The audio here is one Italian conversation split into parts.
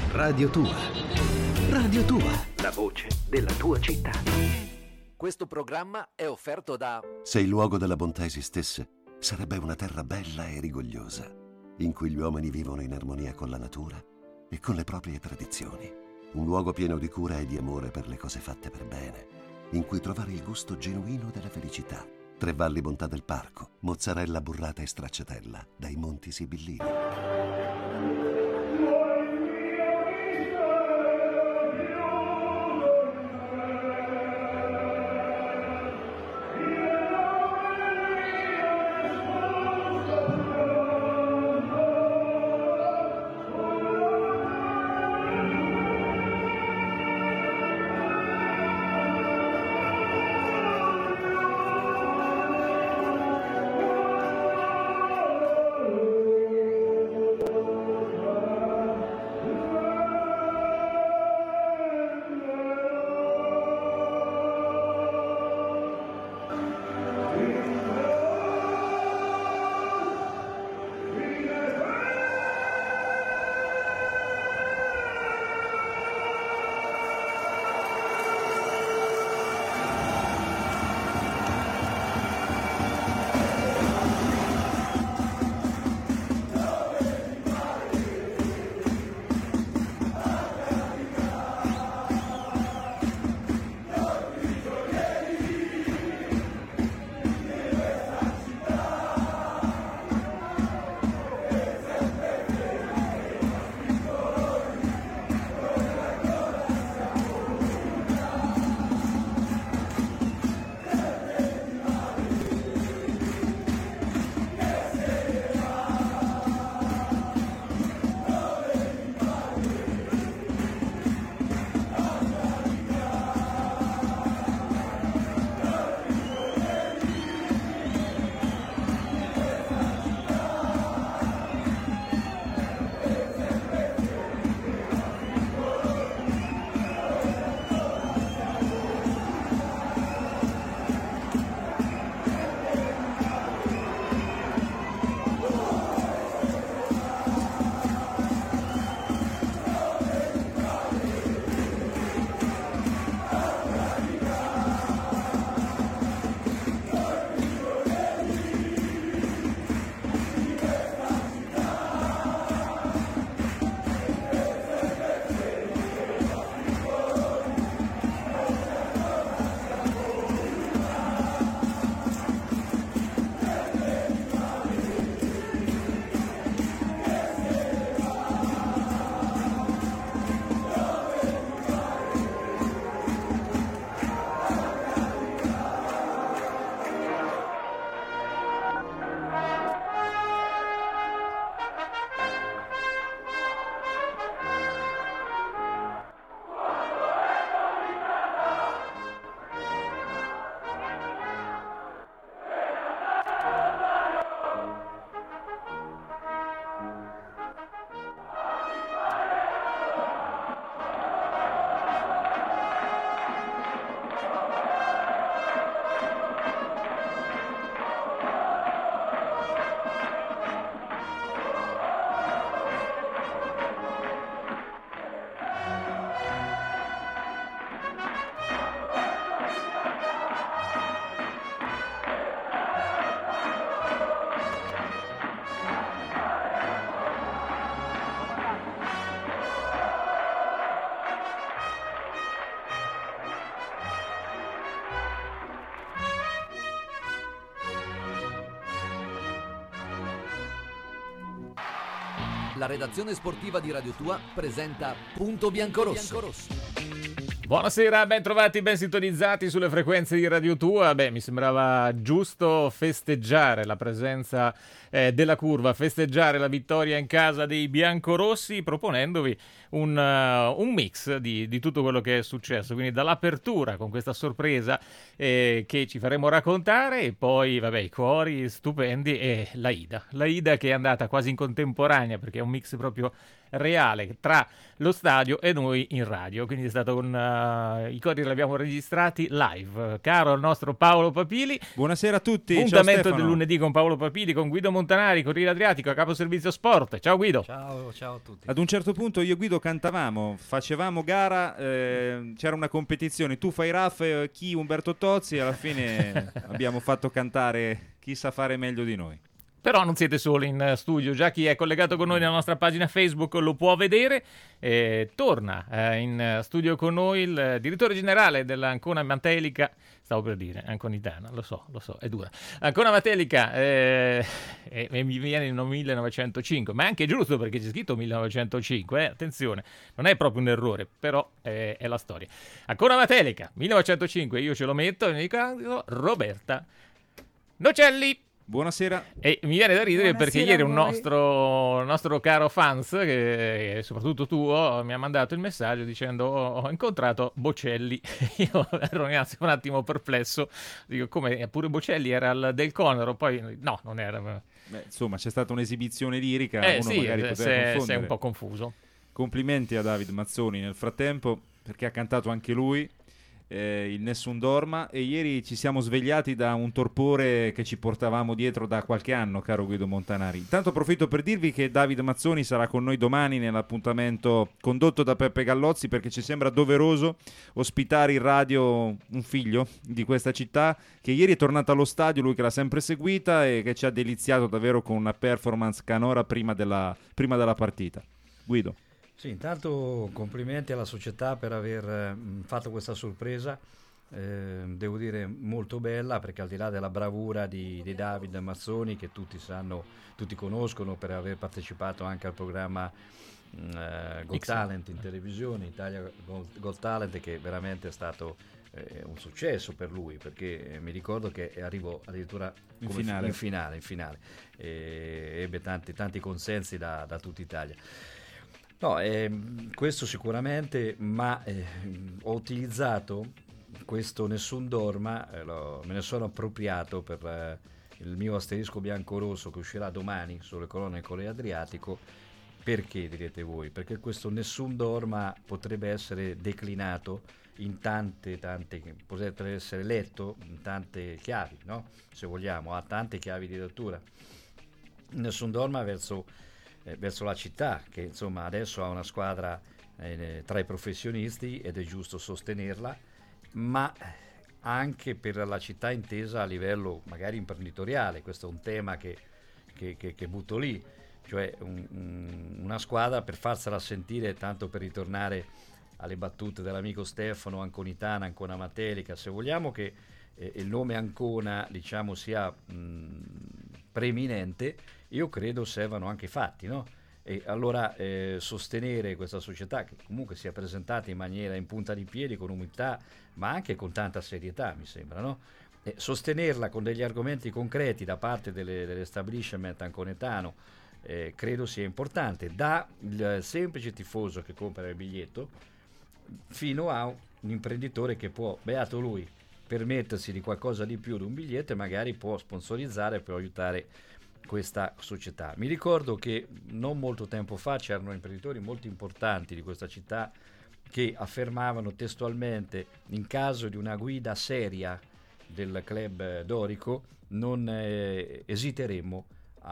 Radio Tua. Radio Tua. La voce della tua città. Questo programma è offerto da... Se il luogo della bontà esistesse, sarebbe una terra bella e rigogliosa, in cui gli uomini vivono in armonia con la natura e con le proprie tradizioni. Un luogo pieno di cura e di amore per le cose fatte per bene, in cui trovare il gusto genuino della felicità. Tre Valli Bontà del Parco, mozzarella burrata e stracciatella, dai Monti Sibillini. La redazione sportiva di Radio Tua presenta Punto Biancorosso. Buonasera, ben trovati, ben sintonizzati sulle frequenze di Radio Tua. Mi sembrava giusto festeggiare la presenza della curva, festeggiare la vittoria in casa dei biancorossi, proponendovi un mix di tutto quello che è successo. Quindi dall'apertura con questa sorpresa che ci faremo raccontare, e poi i cori stupendi e la Ida che è andata quasi in contemporanea, perché è un mix proprio reale tra lo stadio e noi in radio, quindi è stato i cori li abbiamo registrati live. Caro il nostro Paolo Papili, buonasera a tutti. Appuntamento del lunedì con Paolo Papili, con Guido Montanari, Corriere Adriatico, a capo servizio sport. Ciao Guido. Ciao a tutti. Ad un certo punto io e Guido cantavamo, facevamo gara, c'era una competizione, tu fai Raff, chi Umberto Tozzi, e alla fine abbiamo fatto cantare chi sa fare meglio di noi. Però non siete soli in studio, già chi è collegato con noi nella nostra pagina Facebook lo può vedere. Torna in studio con noi il direttore generale dell'Ancona Matelica, stavo per dire Anconitana, lo so, è dura. Ancona Matelica, mi viene in 1905, ma è anche giusto perché c'è scritto 1905, attenzione, non è proprio un errore, però è la storia. Ancona Matelica, 1905, io ce lo metto e mi dico Roberta Nocelli. Buonasera. E mi viene da ridere perché ieri un voi. nostro caro fans, che soprattutto tuo, mi ha mandato il messaggio dicendo ho incontrato Bocelli. Io ero un attimo perplesso, dico come pure Bocelli era del Conero, poi no, non era. Beh, insomma, c'è stata un'esibizione lirica, uno Sì, magari poteva sei confondere. un po' confuso. Complimenti a David Mazzoni nel frattempo, perché ha cantato anche lui il Nessun Dorma, e ieri ci siamo svegliati da un torpore che ci portavamo dietro da qualche anno, caro Guido Montanari. Intanto approfitto per dirvi che David Mazzoni sarà con noi domani nell'appuntamento condotto da Peppe Gallozzi, perché ci sembra doveroso ospitare in radio un figlio di questa città che ieri è tornato allo stadio, lui che l'ha sempre seguita e che ci ha deliziato davvero con una performance canora prima della partita. Guido. Sì, intanto complimenti alla società per aver fatto questa sorpresa, devo dire molto bella, perché al di là della bravura di David Mazzoni, che tutti conoscono per aver partecipato anche al programma Got Talent in televisione, Italia Got Talent, che veramente è stato un successo per lui, perché mi ricordo che arrivò addirittura in finale, ebbe tanti consensi da tutta Italia. No, questo sicuramente, ma ho utilizzato questo Nessun Dorma, me ne sono appropriato per il mio asterisco bianco-rosso che uscirà domani sulle colonne del Corriere Adriatico. Perché, direte voi? Perché questo Nessun Dorma potrebbe essere declinato in tante, potrebbe essere letto in tante chiavi, no? Se vogliamo, ha tante chiavi di lettura. Nessun Dorma verso la città, che insomma adesso ha una squadra tra i professionisti ed è giusto sostenerla, ma anche per la città intesa a livello magari imprenditoriale. Questo è un tema che butto lì, cioè una squadra per farsela sentire, tanto per ritornare alle battute dell'amico Stefano, Anconitana, Ancona Matelica, se vogliamo che il nome Ancona, diciamo, sia preeminente, io credo servano anche i fatti, no? E allora sostenere questa società, che comunque si è presentata in maniera in punta di piedi, con umiltà, ma anche con tanta serietà, mi sembra, no? E sostenerla con degli argomenti concreti da parte dell'establishment anconetano, credo sia importante, dal semplice tifoso che compra il biglietto fino a un imprenditore che può, beato lui, permettersi di qualcosa di più di un biglietto e magari può sponsorizzare per aiutare questa società. Mi ricordo che non molto tempo fa c'erano imprenditori molto importanti di questa città che affermavano testualmente: in caso di una guida seria del club dorico non esiteremmo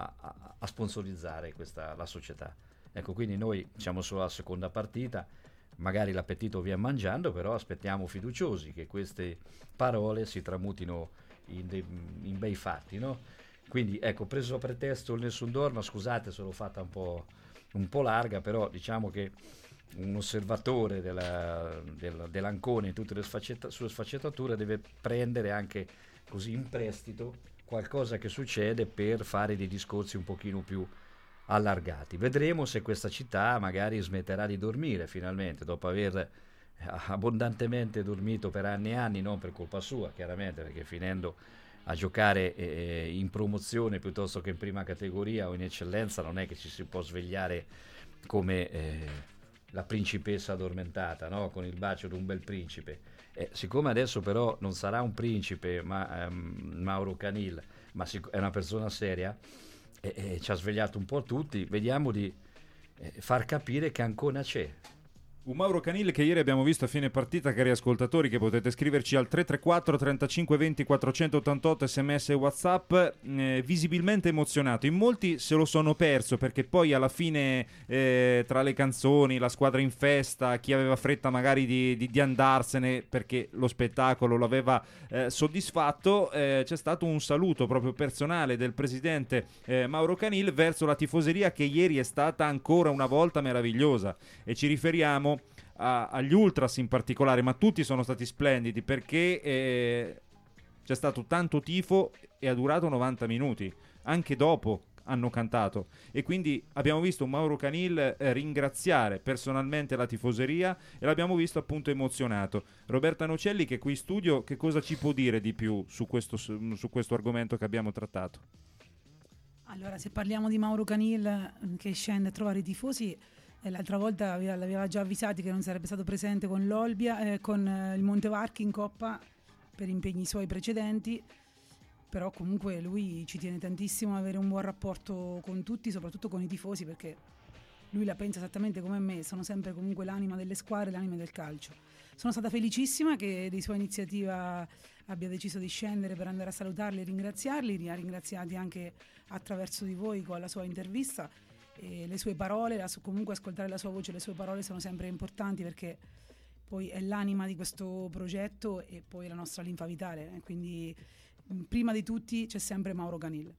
a sponsorizzare la società. Ecco, quindi noi siamo solo alla seconda partita, magari l'appetito viene mangiando, però aspettiamo fiduciosi che queste parole si tramutino in bei fatti, no? Quindi ecco, preso a pretesto il Nessun Dorma, scusate se l'ho fatta un po' larga, però diciamo che un osservatore dell'Ancona in tutte le sue sfaccettature deve prendere anche così in prestito qualcosa che succede per fare dei discorsi un pochino più allargati. Vedremo se questa città magari smetterà di dormire finalmente, dopo aver abbondantemente dormito per anni e anni, non per colpa sua chiaramente, perché finendo a giocare in promozione piuttosto che in prima categoria o in eccellenza non è che ci si può svegliare come la principessa addormentata, no? Con il bacio di un bel principe. Siccome adesso però non sarà un principe, ma Mauro Canil, ma è una persona seria, ci ha svegliato un po' tutti. Vediamo di far capire che Ancona c'è. Un Mauro Canil che ieri abbiamo visto a fine partita, cari ascoltatori, che potete scriverci al 334 35 20 488 sms e whatsapp, visibilmente emozionato. In molti se lo sono perso, perché poi alla fine tra le canzoni, la squadra in festa, chi aveva fretta magari di andarsene perché lo spettacolo lo aveva soddisfatto, c'è stato un saluto proprio personale del presidente Mauro Canil verso la tifoseria, che ieri è stata ancora una volta meravigliosa, e ci riferiamo agli ultras in particolare, ma tutti sono stati splendidi, perché c'è stato tanto tifo e ha durato 90 minuti, anche dopo hanno cantato, e quindi abbiamo visto un Mauro Canil ringraziare personalmente la tifoseria, e l'abbiamo visto appunto emozionato. Roberta Nocelli, che è qui in studio, che cosa ci può dire di più su questo argomento che abbiamo trattato? Allora, se parliamo di Mauro Canil che scende a trovare i tifosi, l'altra volta l'aveva già avvisati che non sarebbe stato presente con l'Olbia, con il Montevarchi in Coppa per impegni suoi precedenti, però comunque lui ci tiene tantissimo ad avere un buon rapporto con tutti, soprattutto con i tifosi, perché lui la pensa esattamente come me, sono sempre comunque l'anima delle squadre, l'anima del calcio. Sono stata felicissima che di sua iniziativa abbia deciso di scendere per andare a salutarli e ringraziarli, li ha ringraziati anche attraverso di voi con la sua intervista. E le sue parole, comunque ascoltare la sua voce, le sue parole sono sempre importanti, perché poi è l'anima di questo progetto e poi la nostra linfa vitale, quindi prima di tutti c'è sempre Mauro Canil.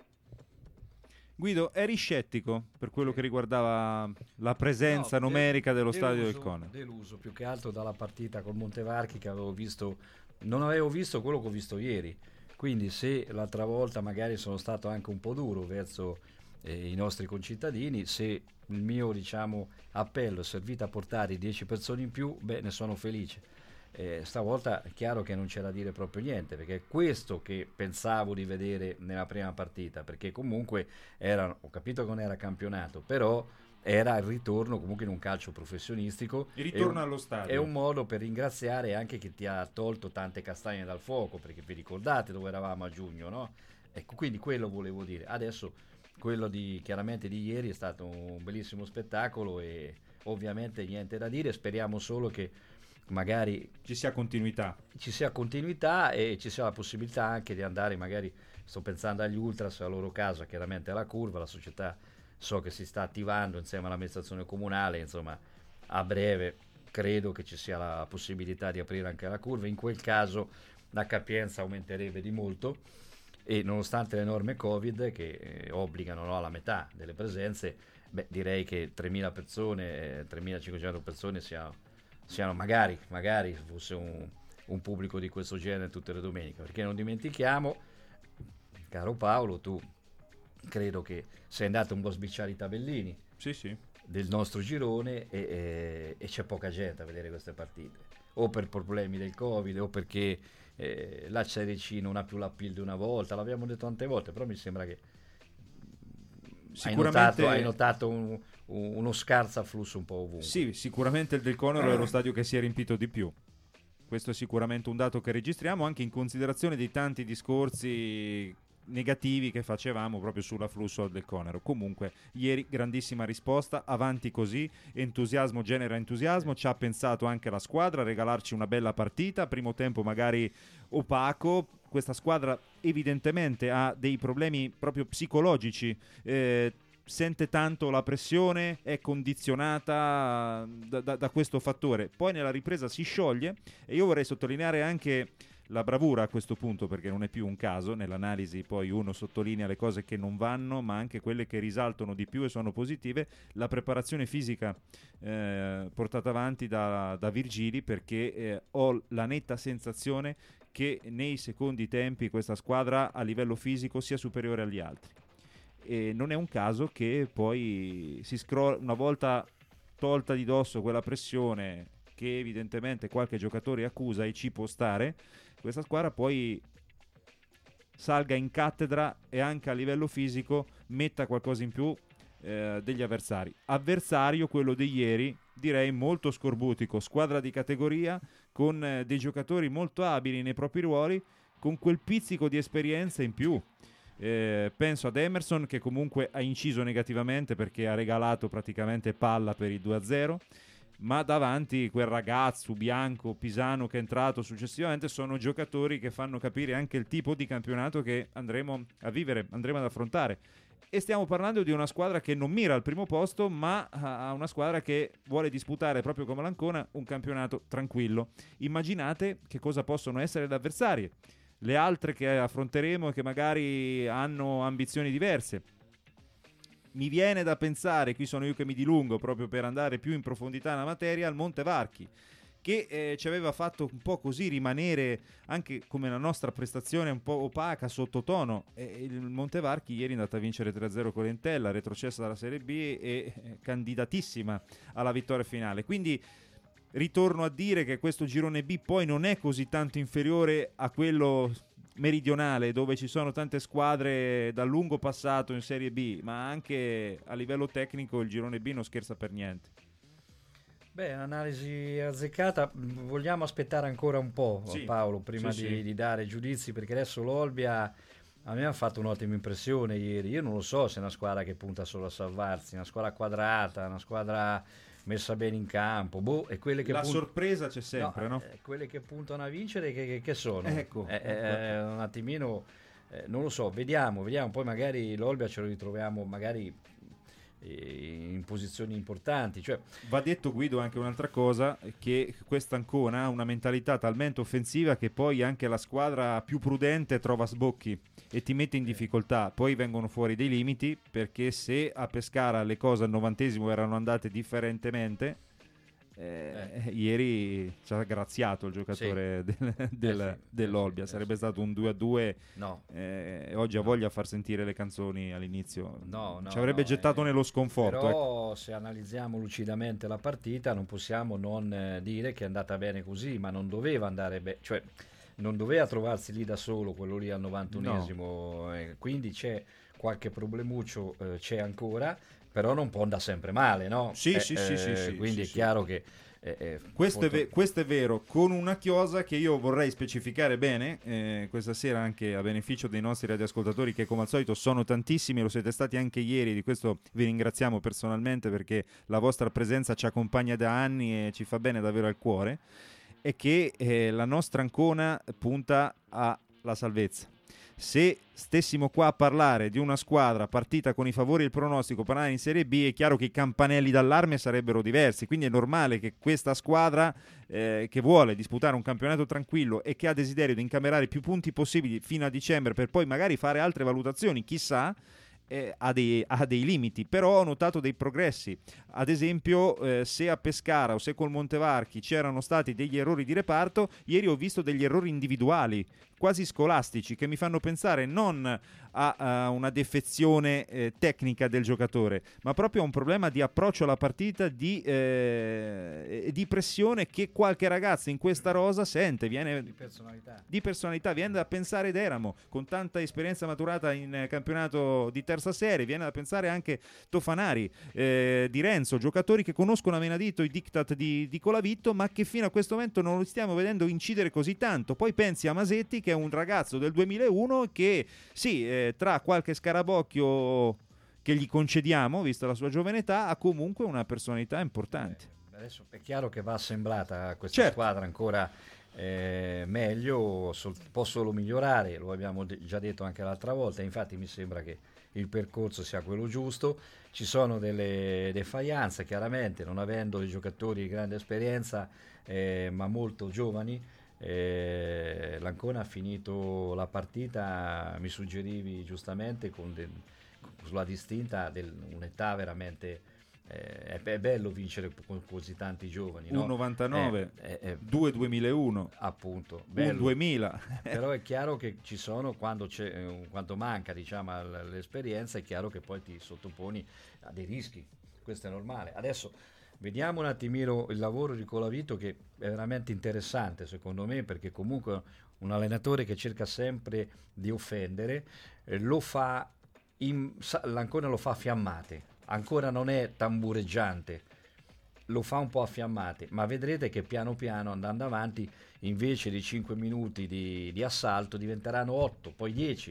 Guido, eri scettico per quello che riguardava la presenza numerica dello stadio del Conero? Deluso più che altro dalla partita col Montevarchi, che non avevo visto quello che ho visto ieri, quindi se l'altra volta magari sono stato anche un po' duro verso i nostri concittadini, se il mio appello è servito a portare 10 persone in più, ne sono felice. Stavolta è chiaro che non c'è da dire proprio niente, perché è questo che pensavo di vedere nella prima partita, perché comunque ho capito che non era campionato, però era il ritorno comunque in un calcio professionistico, il ritorno allo stadio. È un modo per ringraziare anche chi ti ha tolto tante castagne dal fuoco, perché vi ricordate dove eravamo a giugno, no? Ecco, quindi quello volevo dire. Adesso quello chiaramente di ieri è stato un bellissimo spettacolo, e ovviamente niente da dire, speriamo solo che magari ci sia continuità e ci sia la possibilità anche di andare, magari sto pensando agli ultras, alla loro casa, chiaramente alla curva, la società so che si sta attivando insieme all'amministrazione comunale, insomma a breve credo che ci sia la possibilità di aprire anche la curva. In quel caso la capienza aumenterebbe di molto, e nonostante le norme Covid che obbligano alla metà delle presenze, direi che 3.000 persone, 3.500 persone siano magari fosse un pubblico di questo genere tutte le domeniche, perché non dimentichiamo, caro Paolo, tu credo che sei andato un po' a sbicciare i tabellini del nostro girone, e c'è poca gente a vedere queste partite, o per problemi del Covid o perché la Serie C non ha più l'appeal di una volta, l'abbiamo detto tante volte, però mi sembra che sicuramente hai notato uno scarso afflusso un po' ovunque. Sì, sicuramente il del Conero è lo stadio che si è riempito di più. Questo è sicuramente un dato che registriamo, anche in considerazione dei tanti discorsi negativi che facevamo proprio sull'afflusso del Conero. Comunque ieri grandissima risposta, avanti così, entusiasmo genera entusiasmo, ci ha pensato anche la squadra a regalarci una bella partita, primo tempo magari opaco. Questa squadra evidentemente ha dei problemi proprio psicologici, sente tanto la pressione, è condizionata da questo fattore, poi nella ripresa si scioglie, e io vorrei sottolineare anche la bravura a questo punto, perché non è più un caso, nell'analisi poi uno sottolinea le cose che non vanno ma anche quelle che risaltano di più e sono positive, la preparazione fisica portata avanti da Virgili, perché ho la netta sensazione che nei secondi tempi questa squadra a livello fisico sia superiore agli altri, e non è un caso che poi si scrolla, una volta tolta di dosso quella pressione che evidentemente qualche giocatore accusa e ci può stare, questa squadra poi salga in cattedra e anche a livello fisico metta qualcosa in più degli avversario quello di ieri, direi molto scorbutico, squadra di categoria con dei giocatori molto abili nei propri ruoli, con quel pizzico di esperienza in più. Penso ad Emerson, che comunque ha inciso negativamente perché ha regalato praticamente palla per il 2-0, ma davanti quel ragazzo Bianco, Pisano che è entrato successivamente sono giocatori che fanno capire anche il tipo di campionato che andremo a vivere, andremo ad affrontare. E stiamo parlando di una squadra che non mira al primo posto, ma a una squadra che vuole disputare, proprio come l'Ancona, un campionato tranquillo. Immaginate che cosa possono essere le avversarie, le altre che affronteremo e che magari hanno ambizioni diverse. Mi viene da pensare, qui sono io che mi dilungo proprio per andare più in profondità nella materia, al Montevarchi, che ci aveva fatto un po' così rimanere, anche come la nostra prestazione un po' opaca, sottotono. Il Montevarchi ieri è andata a vincere 3-0 con l'Entella, retrocessa dalla Serie B e candidatissima alla vittoria finale. Quindi ritorno a dire che questo girone B poi non è così tanto inferiore a quello meridionale, dove ci sono tante squadre dal lungo passato in Serie B, ma anche a livello tecnico il girone B non scherza per niente. Beh, un'analisi azzeccata. Vogliamo aspettare ancora un po', Sì. Paolo, prima Sì, di, sì. di dare giudizi, perché adesso l'Olbia a me ha fatto un'ottima impressione ieri. Io non lo so se è una squadra che punta solo a salvarsi, una squadra quadrata, una squadra messa bene in campo. E quelle che La sorpresa c'è sempre, no? Quelle che puntano a vincere che sono? Ecco. Un attimino, non lo so, vediamo, poi magari l'Olbia ce lo ritroviamo magari in posizioni importanti. Cioè, va detto, Guido, anche un'altra cosa, che questa Ancona ha una mentalità talmente offensiva che poi anche la squadra più prudente trova sbocchi e ti mette in difficoltà. Poi vengono fuori dei limiti, perché se a Pescara le cose al 90° erano andate differentemente, ieri ci ha graziato il giocatore dell'Olbia. Sarebbe stato un 2-2. No. Oggi ha voglia a far sentire le canzoni all'inizio. No, ci avrebbe gettato nello sconforto. Però se analizziamo lucidamente la partita non possiamo non dire che è andata bene così, ma non doveva andare bene, cioè non doveva trovarsi lì da solo quello lì al 91esimo, quindi c'è qualche problemuccio, c'è ancora, però non può andare sempre male, no? Sì, quindi sì, è chiaro che questo è vero, con una chiosa che io vorrei specificare bene questa sera, anche a beneficio dei nostri radioascoltatori, che come al solito sono tantissimi, lo siete stati anche ieri, di questo vi ringraziamo personalmente, perché la vostra presenza ci accompagna da anni e ci fa bene davvero al cuore. È che la nostra Ancona punta alla salvezza. Se stessimo qua a parlare di una squadra partita con i favori e il pronostico, parlare in Serie B, è chiaro che i campanelli d'allarme sarebbero diversi, quindi è normale che questa squadra che vuole disputare un campionato tranquillo e che ha desiderio di incamerare più punti possibili fino a dicembre per poi magari fare altre valutazioni, chissà, ha dei limiti. Però ho notato dei progressi. Ad esempio, se a Pescara o se col Montevarchi c'erano stati degli errori di reparto, ieri ho visto degli errori individuali quasi scolastici, che mi fanno pensare non a una defezione tecnica del giocatore, ma proprio a un problema di approccio alla partita, di pressione che qualche ragazzo in questa rosa sente, di personalità, viene da pensare Deramo, con tanta esperienza maturata in campionato di terza serie, viene da pensare anche Tofanari, Di Renzo, giocatori che conoscono a menadito i diktat di Colavitto, ma che fino a questo momento non lo stiamo vedendo incidere così tanto. Poi pensi a Masetti, che è un ragazzo del 2001 che tra qualche scarabocchio che gli concediamo, vista la sua giovane età, ha comunque una personalità importante. Adesso è chiaro che va assemblata questa squadra ancora meglio, può solo migliorare, lo abbiamo già detto anche l'altra volta, infatti mi sembra che il percorso sia quello giusto. Ci sono delle defaglianze, chiaramente, non avendo dei giocatori di grande esperienza ma molto giovani. L'Ancona ha finito la partita, mi suggerivi giustamente, sulla distinta un'età veramente è bello vincere con così tanti giovani, no? 1,99 2 2001 appunto, bello. 2000 però è chiaro che ci sono, quando manca, diciamo, l'esperienza, è chiaro che poi ti sottoponi a dei rischi, questo è normale. Adesso vediamo un attimino il lavoro di Colavito, che è veramente interessante secondo me, perché comunque un allenatore che cerca sempre di offendere, lo fa l'Ancona lo fa a fiammate, ancora non è tambureggiante, lo fa un po' a fiammate, ma vedrete che piano piano, andando avanti, invece di 5 minuti di assalto diventeranno 8, poi 10,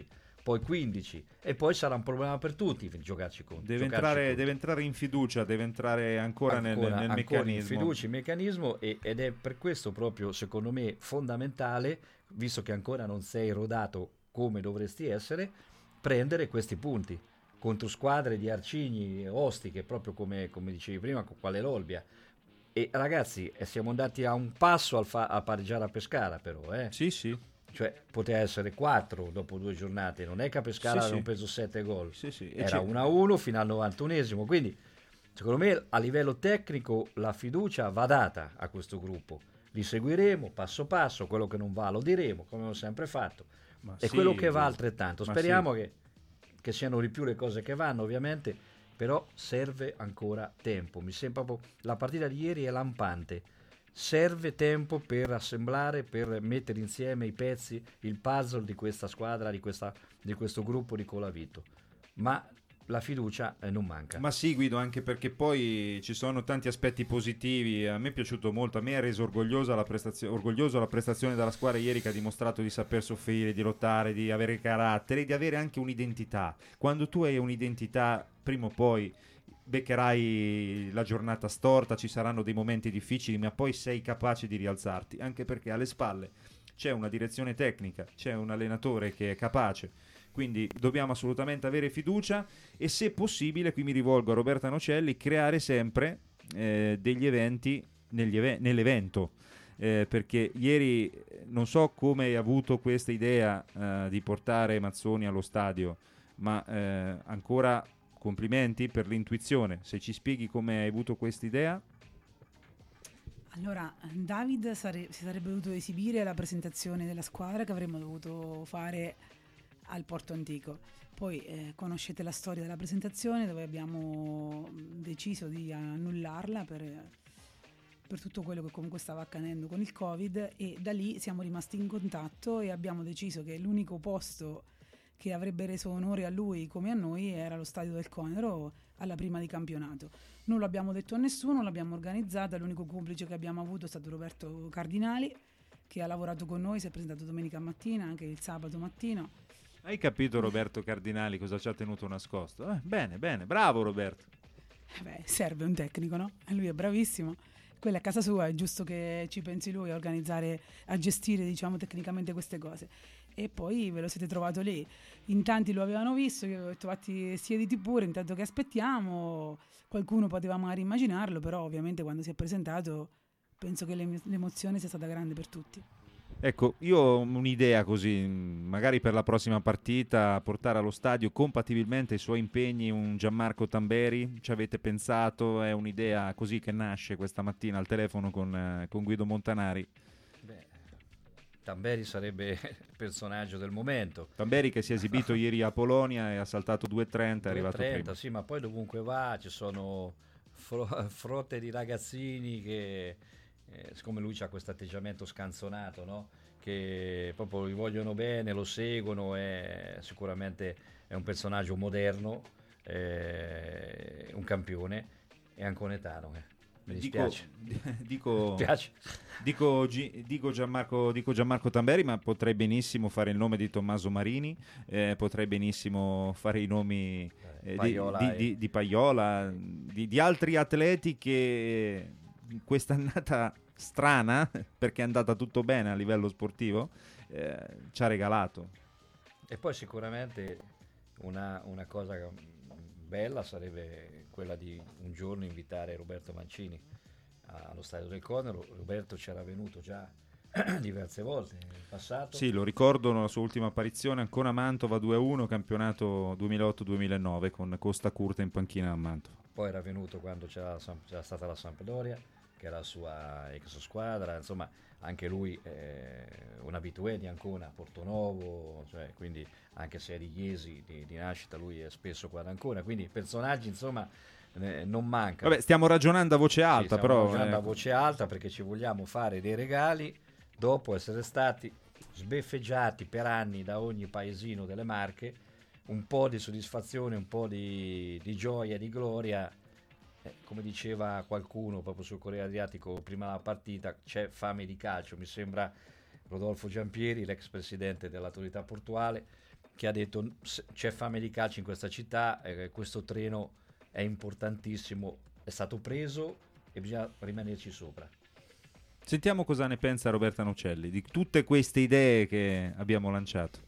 poi 15 e poi sarà un problema per tutti giocarci contro. Deve entrare in fiducia, deve entrare ancora nel meccanismo. In fiducia, il meccanismo, ed è per questo proprio secondo me fondamentale, visto che ancora non sei rodato come dovresti essere, prendere questi punti contro squadre di arcigni ostiche, proprio come dicevi prima, quale l'Olbia. E ragazzi, siamo andati a un passo a pareggiare a Pescara, però Sì. cioè poteva essere 4 dopo 2 giornate, non è che a Pescara avevano preso 7 gol, era 1-1 fino al 91esimo, quindi secondo me a livello tecnico la fiducia va data a questo gruppo, li seguiremo passo passo, quello che non va lo diremo come ho sempre fatto, quello che va altrettanto, speriamo che siano di più le cose che vanno ovviamente, però serve ancora tempo, mi sembra proprio, la partita di ieri è lampante, serve tempo per assemblare, per mettere insieme i pezzi, il puzzle di questa squadra, di questo gruppo di Colavito, ma la fiducia non manca. Ma sì, Guido, anche perché poi ci sono tanti aspetti positivi. A me è piaciuto molto, a me ha reso orgoglioso la prestazione della squadra ieri, che ha dimostrato di saper soffrire, di lottare, di avere carattere, di avere anche un'identità. Quando tu hai un'identità, prima o poi beccherai la giornata storta, ci saranno dei momenti difficili, ma poi sei capace di rialzarti, anche perché alle spalle c'è una direzione tecnica, c'è un allenatore che è capace. Quindi dobbiamo assolutamente avere fiducia e, se possibile, qui mi rivolgo a Roberta Nocelli, creare sempre degli eventi nell'evento, perché ieri non so come hai avuto questa idea di portare Mazzoni allo stadio, ma ancora complimenti per l'intuizione. Se ci spieghi come hai avuto questa idea. Allora, David si sarebbe dovuto esibire alla presentazione della squadra che avremmo dovuto fare al Porto Antico. Poi conoscete la storia della presentazione, dove abbiamo deciso di annullarla per tutto quello che comunque stava accadendo con il Covid, e da lì siamo rimasti in contatto e abbiamo deciso che l'unico posto che avrebbe reso onore a lui come a noi era lo stadio del Conero alla prima di campionato. Non l'abbiamo detto a nessuno, l'abbiamo organizzata, l'unico complice che abbiamo avuto è stato Roberto Cardinali, che ha lavorato con noi, si è presentato domenica mattina, anche il sabato mattino. Hai capito Roberto Cardinali cosa ci ha tenuto nascosto? Bene, bravo Roberto. Serve un tecnico, no? E lui è bravissimo. Quella è casa sua, è giusto che ci pensi lui a organizzare, a gestire, diciamo, tecnicamente queste cose. E poi ve lo siete trovato lì. In tanti lo avevano visto, io avevo detto siediti pure, intanto che aspettiamo. Qualcuno poteva magari immaginarlo, però ovviamente quando si è presentato penso che l'emozione sia stata grande per tutti. Ecco, io ho un'idea così, magari per la prossima partita portare allo stadio compatibilmente ai suoi impegni un Gianmarco Tamberi. Ci avete pensato? È un'idea così che nasce questa mattina al telefono con Guido Montanari. Tamberi sarebbe il personaggio del momento. Tamberi che si è esibito ieri a Polonia e ha saltato 2.30, è arrivato prima. Sì, ma poi dovunque va ci sono frotte di ragazzini che... siccome lui ha questo atteggiamento scanzonato, no? Che proprio gli vogliono bene, lo seguono, sicuramente è un personaggio moderno, un campione e anconetano. Mi dispiace. Dico Gianmarco Tamberi, ma potrei benissimo fare il nome di Tommaso Marini, potrei benissimo fare i nomi di Paiola, di altri atleti che quest'annata strana, perché è andata tutto bene a livello sportivo, ci ha regalato. E poi sicuramente una cosa bella sarebbe quella di un giorno invitare Roberto Mancini allo stadio del Conero. Roberto c'era venuto già diverse volte in passato. Sì, lo ricordo, la sua ultima apparizione ancora a Mantova 2-1, campionato 2008-2009 con Costa Curta in panchina a Mantova. Poi era venuto quando c'era stata la Sampdoria, che era la sua ex squadra, insomma anche lui un abitué di Ancona, Portonovo, cioè, quindi anche se è di Iesi di nascita, lui è spesso qua ad Ancona, quindi personaggi insomma non mancano. Vabbè, stiamo ragionando a voce alta, stiamo però ragionando a voce alta perché ci vogliamo fare dei regali dopo essere stati sbeffeggiati per anni da ogni paesino delle Marche, un po' di soddisfazione, un po' di gioia, di gloria. Come diceva qualcuno proprio sul Corriere Adriatico prima della partita, c'è fame di calcio, mi sembra Rodolfo Giampieri, l'ex presidente dell'autorità portuale, che ha detto c'è fame di calcio in questa città, questo treno è importantissimo, è stato preso e bisogna rimanerci sopra. Sentiamo cosa ne pensa Roberta Nocelli di tutte queste idee che abbiamo lanciato.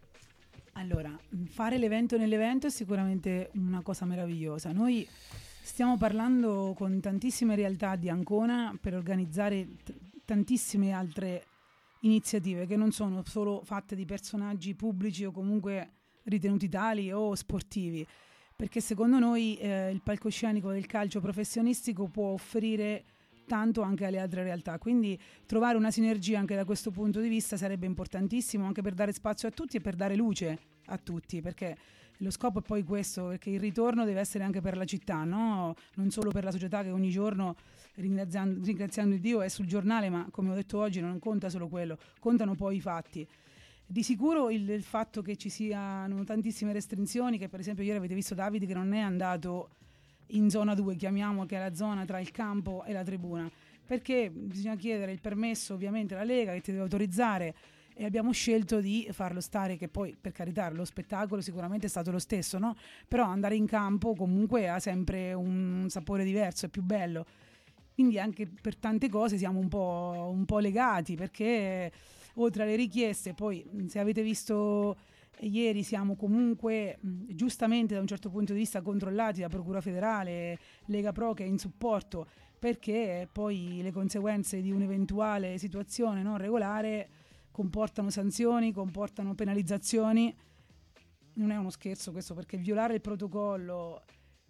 Allora, fare l'evento nell'evento è sicuramente una cosa meravigliosa. Noi stiamo parlando con tantissime realtà di Ancona per organizzare tantissime altre iniziative che non sono solo fatte di personaggi pubblici o comunque ritenuti tali o sportivi, perché secondo noi il palcoscenico del calcio professionistico può offrire tanto anche alle altre realtà, quindi trovare una sinergia anche da questo punto di vista sarebbe importantissimo, anche per dare spazio a tutti e per dare luce a tutti, perché lo scopo è poi questo, perché il ritorno deve essere anche per la città, no? Non solo per la società che ogni giorno, ringraziando Dio, è sul giornale, ma come ho detto oggi non conta solo quello, contano poi i fatti. Di sicuro il fatto che ci siano tantissime restrizioni, che per esempio ieri avete visto Davide che non è andato in zona 2, chiamiamo, che è la zona tra il campo e la tribuna, perché bisogna chiedere il permesso ovviamente alla Lega che ti deve autorizzare, e abbiamo scelto di farlo stare, che poi per carità lo spettacolo sicuramente è stato lo stesso, no? Però andare in campo comunque ha sempre un sapore diverso, è più bello, quindi anche per tante cose siamo un po' legati, perché oltre alle richieste, poi se avete visto ieri siamo comunque giustamente da un certo punto di vista controllati da Procura Federale, Lega Pro che è in supporto, perché poi le conseguenze di un'eventuale situazione non regolare comportano sanzioni, comportano penalizzazioni. Non è uno scherzo questo, perché violare il protocollo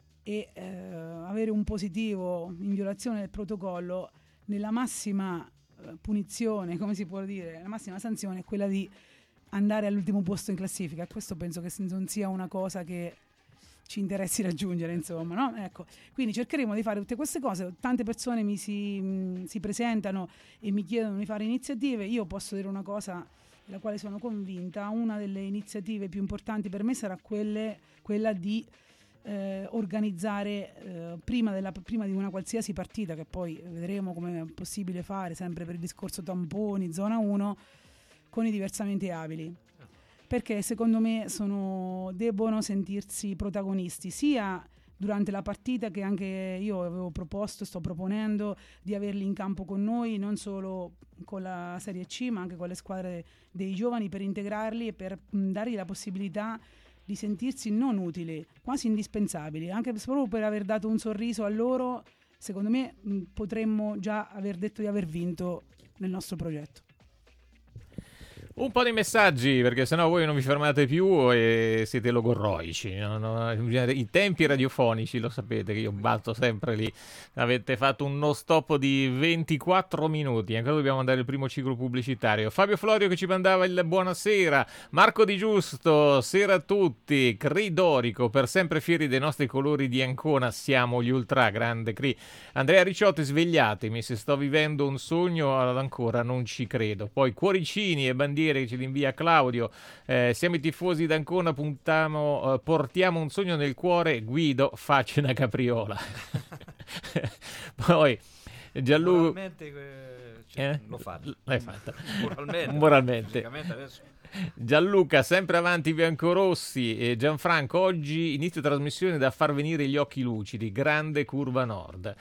e avere un positivo in violazione del protocollo, nella massima punizione, come si può dire, la massima sanzione è quella di andare all'ultimo posto in classifica. Questo penso che non sia una cosa che ci interessi raggiungere, insomma, no? Ecco, quindi cercheremo di fare tutte queste cose. Tante persone si presentano e mi chiedono di fare iniziative. Io posso dire una cosa della quale sono convinta: una delle iniziative più importanti per me sarà quella di organizzare prima di una qualsiasi partita, che poi vedremo come è possibile fare, sempre per il discorso tamponi, zona 1, con i diversamente abili, perché secondo me debbono sentirsi protagonisti sia durante la partita, che anche io avevo proposto, sto proponendo di averli in campo con noi, non solo con la Serie C ma anche con le squadre dei giovani, per integrarli e per dargli la possibilità di sentirsi non utili, quasi indispensabili, anche solo per aver dato un sorriso a loro. Secondo me potremmo già aver detto di aver vinto nel nostro progetto. Un po' di messaggi, perché sennò voi non vi fermate più e siete logorroici, no? I tempi radiofonici, lo sapete che io batto sempre lì. Avete fatto un no stop di 24 minuti, ancora dobbiamo andare al primo ciclo pubblicitario. Fabio Florio che ci mandava il buonasera, Marco Di Giusto, sera a tutti, Cri Dorico, per sempre fieri dei nostri colori di Ancona, siamo gli ultra, grande Cri. Andrea Ricciotti, svegliatemi, se sto vivendo un sogno ancora non ci credo. Poi cuoricini e bandiere che ci rinvia Claudio, siamo i tifosi d'Ancona, portiamo un sogno nel cuore, Guido faccia una capriola. Poi Gianluca l'ho fatto. L'hai fatta moralmente. Adesso. Gianluca, sempre avanti biancorossi. E Gianfranco, oggi inizio trasmissione da far venire gli occhi lucidi, grande Curva Nord.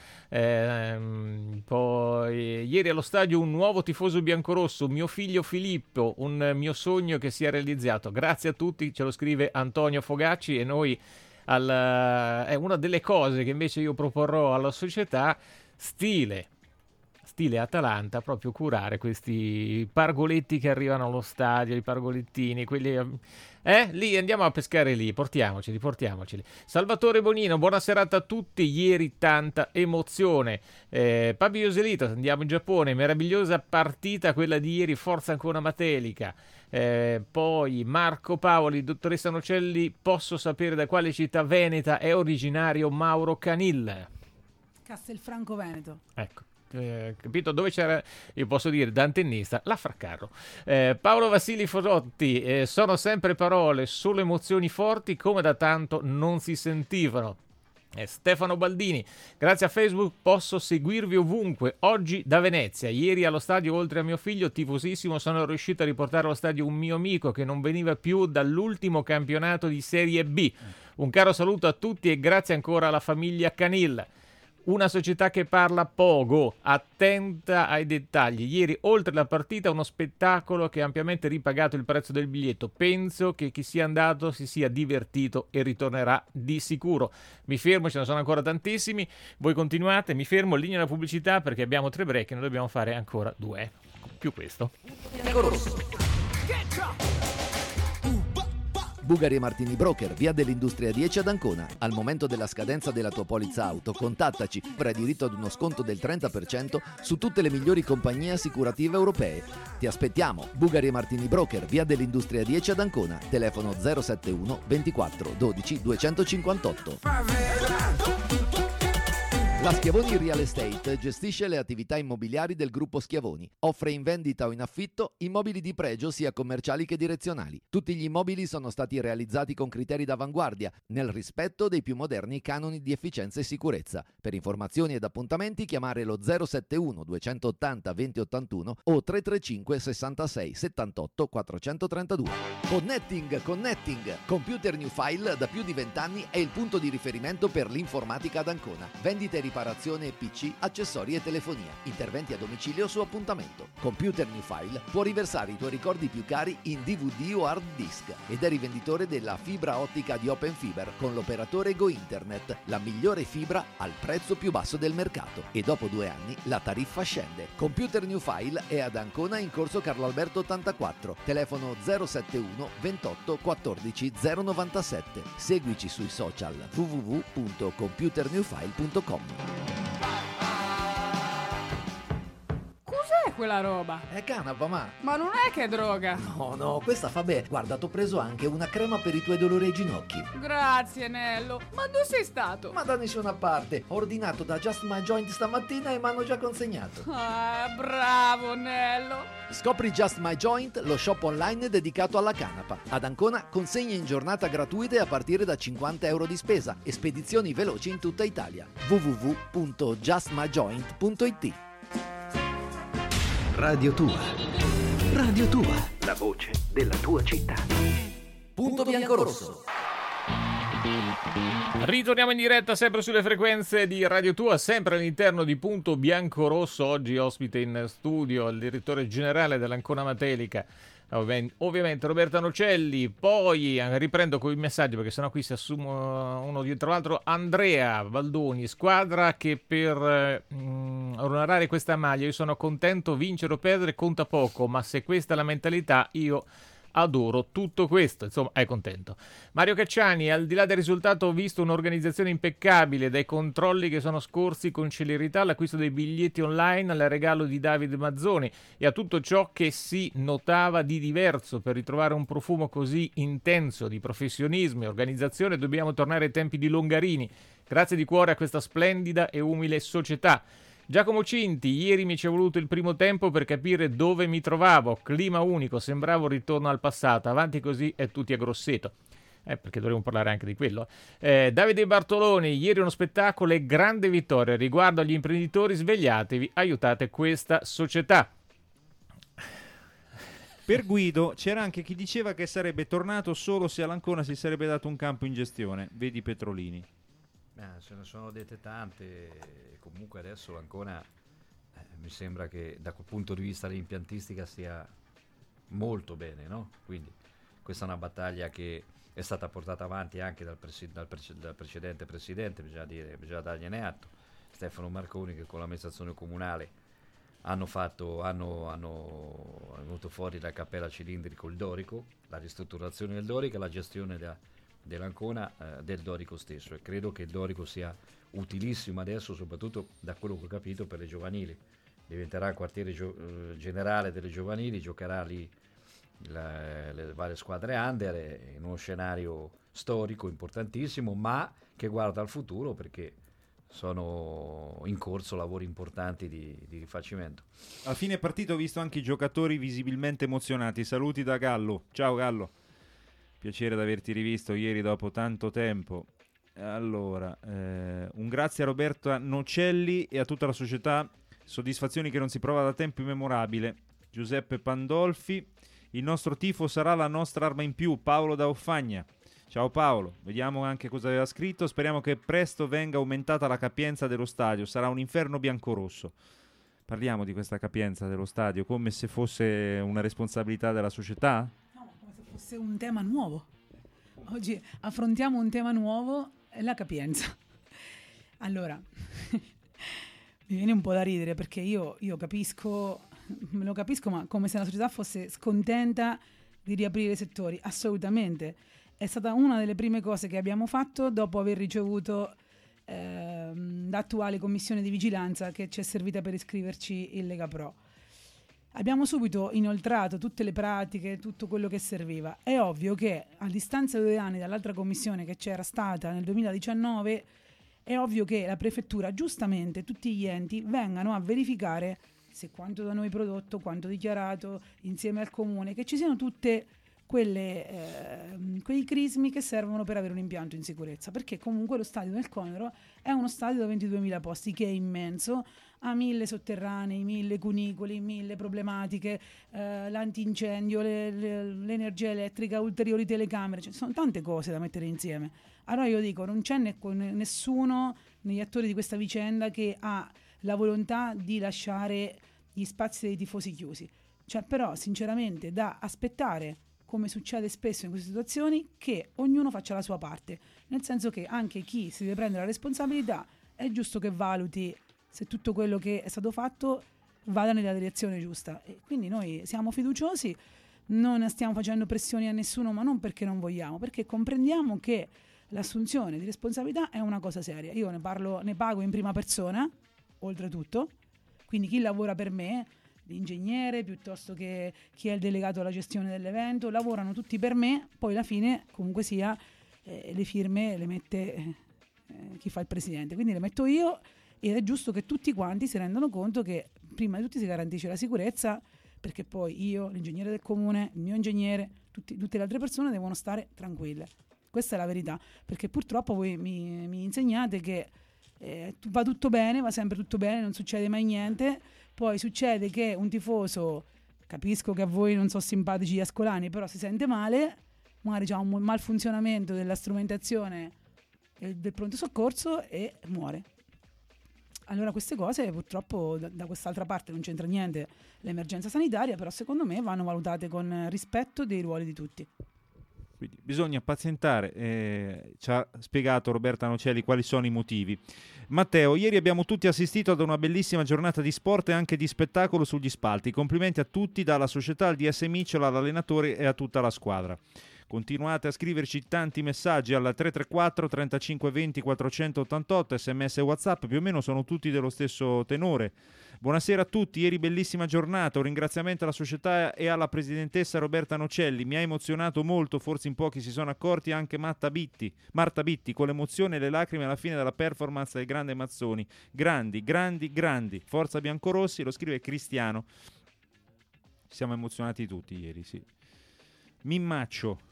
Poi ieri allo stadio un nuovo tifoso biancorosso, mio figlio Filippo, un mio sogno che si è realizzato. Grazie a tutti, ce lo scrive Antonio Fogacci. E noi è una delle cose che invece io proporrò alla società, stile Atalanta, proprio curare questi pargoletti che arrivano allo stadio, i pargolettini, quelli lì andiamo a pescare lì, portiamoceli. Salvatore Bonino, buona serata a tutti, ieri tanta emozione. Fabio Joselito, andiamo in Giappone, meravigliosa partita quella di ieri, forza Ancona Matelica. Poi Marco Paoli, dottoressa Nocelli, posso sapere da quale città veneta è originario Mauro Canil? Castelfranco Veneto. Ecco. Capito dove c'era, io posso dire da antennista, la Fraccarro. Paolo Vassili Fosotti, sono sempre parole, solo emozioni forti come da tanto non si sentivano. Stefano Baldini, grazie a Facebook posso seguirvi ovunque, oggi da Venezia, ieri allo stadio oltre a mio figlio tifosissimo sono riuscito a riportare allo stadio un mio amico che non veniva più dall'ultimo campionato di Serie B. Un caro saluto a tutti e grazie ancora alla famiglia Canilla. Una società che parla poco, attenta ai dettagli. Ieri, oltre la partita, uno spettacolo che ha ampiamente ripagato il prezzo del biglietto. Penso che chi sia andato si sia divertito e ritornerà di sicuro. Mi fermo, ce ne sono ancora tantissimi. Voi continuate, mi fermo, linea la pubblicità perché abbiamo 3 break e ne dobbiamo fare ancora 2. Più questo. Bugari Martini Broker, via dell'Industria 10 ad Ancona. Al momento della scadenza della tua polizza auto, contattaci. Avrai diritto ad uno sconto del 30% su tutte le migliori compagnie assicurative europee. Ti aspettiamo. Bugari Martini Broker, via dell'Industria 10 ad Ancona. Telefono 071 24 12 258. La Schiavoni Real Estate gestisce le attività immobiliari del gruppo Schiavoni. Offre in vendita o in affitto immobili di pregio sia commerciali che direzionali. Tutti gli immobili sono stati realizzati con criteri d'avanguardia, nel rispetto dei più moderni canoni di efficienza e sicurezza. Per informazioni ed appuntamenti chiamare lo 071 280 2081 o 335 66 78 432. Connecting. Computer New File da più di 20 anni è il punto di riferimento per l'informatica ad Ancona. Vendite e riparazione PC, accessori e telefonia. Interventi a domicilio su appuntamento. Computer New File può riversare i tuoi ricordi più cari in DVD o hard disk ed è rivenditore della fibra ottica di Open Fiber con l'operatore Go Internet, la migliore fibra al prezzo più basso del mercato. E dopo 2 anni la tariffa scende. Computer New File è ad Ancona in corso Carlo Alberto 84, telefono 071 28 14 097. Seguici sui social www.computernewfile.com. Cos'è quella roba? È canapa, ma non è che è droga. no, questa fa bene. Guarda, t'ho preso anche una crema per i tuoi dolori ai ginocchi. Grazie, Nello. Ma dove sei stato? Ma da nessuna parte. Ho ordinato da Just My Joint stamattina e mi hanno già consegnato. Ah, bravo, Nello. Scopri Just My Joint, lo shop online dedicato alla canapa. Ad Ancona consegne in giornata gratuite a partire da €50 di spesa e spedizioni veloci in tutta Italia. www.justmyjoint.it. Radio Tua. Radio Tua. La voce della tua città. Punto biancorosso. Ritorniamo in diretta sempre sulle frequenze di Radio Tua, sempre all'interno di Punto Biancorosso. Oggi ospite in studio il direttore generale dell'Ancona Matelica, ovviamente Roberta Nocelli. Poi riprendo con i messaggi perché sennò qui si assumono uno dietro l'altro. Andrea Baldoni, squadra che per onorare questa maglia io sono contento, vincere o perdere conta poco, ma se questa è la mentalità io adoro tutto questo, insomma è contento. Mario Cacciani, al di là del risultato ho visto un'organizzazione impeccabile, dai controlli che sono scorsi con celerità, all'acquisto dei biglietti online, al regalo di Davide Mazzoni e a tutto ciò che si notava di diverso. Per ritrovare un profumo così intenso di professionismo e organizzazione dobbiamo tornare ai tempi di Longarini. Grazie di cuore a questa splendida e umile società. Giacomo Cinti, ieri mi ci è voluto il primo tempo per capire dove mi trovavo, clima unico, sembrava un ritorno al passato, avanti così e tutti a Grosseto. Perché dovremmo parlare anche di quello. Davide Bartoloni, ieri uno spettacolo e grande vittoria, riguardo agli imprenditori svegliatevi, aiutate questa società. Per Guido c'era anche chi diceva che sarebbe tornato solo se all'Ancona si sarebbe dato un campo in gestione, vedi Petrolini. Se ne sono dette tante. Comunque adesso Ancona mi sembra che da quel punto di vista dell'impiantistica stia molto bene, no? Quindi questa è una battaglia che è stata portata avanti anche dal precedente presidente, bisogna dargliene atto, Stefano Marconi, che con l'amministrazione comunale hanno venuto fuori dal cappello a cilindri col Dorico, la ristrutturazione del Dorico e la gestione dell'Ancona del Dorico stesso, e credo che il Dorico sia utilissimo adesso, soprattutto da quello che ho capito, per le giovanili. Diventerà il quartiere generale delle giovanili, giocherà lì le varie squadre under in uno scenario storico importantissimo, ma che guarda al futuro, perché sono in corso lavori importanti di rifacimento. A fine partita ho visto anche i giocatori visibilmente emozionati. Saluti da Gallo. Ciao Gallo, piacere di averti rivisto ieri dopo tanto tempo. Allora, un grazie a Roberta Nocelli e a tutta la società, soddisfazioni che non si prova da tempo immemorabile. Giuseppe Pandolfi, il nostro tifo sarà la nostra arma in più. Paolo da Offagna. Ciao Paolo, vediamo anche cosa aveva scritto. Speriamo che presto venga aumentata la capienza dello stadio, sarà un inferno biancorosso. Parliamo di questa capienza dello stadio come se fosse una responsabilità della società? No, come se fosse un tema nuovo. Oggi affrontiamo un tema nuovo, la capienza. Allora, mi viene un po' da ridere perché io capisco, me lo capisco, ma come se la società fosse scontenta di riaprire i settori. Assolutamente. È stata una delle prime cose che abbiamo fatto dopo aver ricevuto l'attuale commissione di vigilanza che ci è servita per iscriverci in Lega Pro. Abbiamo subito inoltrato tutte le pratiche, tutto quello che serviva. È ovvio che a distanza di 2 anni dall'altra commissione che c'era stata nel 2019, è ovvio che la prefettura, giustamente tutti gli enti, vengano a verificare se quanto da noi prodotto, quanto dichiarato insieme al comune, che ci siano tutte quei crismi che servono per avere un impianto in sicurezza, perché comunque lo stadio del Conero è uno stadio da 22.000 posti che è immenso, ha 1.000 sotterranei, 1.000 cunicoli, 1.000 problematiche, l'antincendio, l'energia elettrica, ulteriori telecamere, ci sono tante cose da mettere insieme. Allora io dico, non c'è nessuno negli attori di questa vicenda che ha la volontà di lasciare gli spazi dei tifosi chiusi. Cioè, però sinceramente da aspettare, come succede spesso in queste situazioni, che ognuno faccia la sua parte, nel senso che anche chi si deve prendere la responsabilità è giusto che valuti se tutto quello che è stato fatto vada nella direzione giusta, e quindi noi siamo fiduciosi, non stiamo facendo pressioni a nessuno, ma non perché non vogliamo, perché comprendiamo che l'assunzione di responsabilità è una cosa seria. Io ne pago in prima persona, oltretutto, quindi chi lavora per me, l'ingegnere piuttosto che chi è il delegato alla gestione dell'evento, lavorano tutti per me, poi alla fine comunque sia le firme le mette chi fa il presidente, quindi le metto io, ed è giusto che tutti quanti si rendano conto che prima di tutti si garantisce la sicurezza, perché poi io, l'ingegnere del comune, il mio ingegnere, tutte le altre persone devono stare tranquille. Questa è la verità, perché purtroppo voi mi insegnate che va tutto bene, va sempre tutto bene, non succede mai niente. Poi succede che un tifoso, capisco che a voi non sono simpatici gli ascolani, però si sente male, magari c'è un malfunzionamento della strumentazione del pronto soccorso e muore. Allora queste cose purtroppo da quest'altra parte non c'entra niente l'emergenza sanitaria, però secondo me vanno valutate con rispetto dei ruoli di tutti. Quindi bisogna pazientare, ci ha spiegato Roberta Nocelli quali sono i motivi. Matteo, ieri abbiamo tutti assistito ad una bellissima giornata di sport e anche di spettacolo sugli spalti. Complimenti a tutti, dalla società al DS Micciola, all'allenatore e a tutta la squadra. Continuate a scriverci tanti messaggi al 334 35 20 488, sms e WhatsApp, più o meno sono tutti dello stesso tenore. Buonasera a tutti, ieri bellissima giornata, un ringraziamento alla società e alla presidentessa Roberta Nocelli, mi ha emozionato molto, forse in pochi si sono accorti, anche Marta Bitti, con l'emozione e le lacrime alla fine della performance del grande Mazzoni. Grandi, grandi, grandi, forza biancorossi, lo scrive Cristiano. Ci siamo emozionati tutti ieri, sì. Mimmaccio.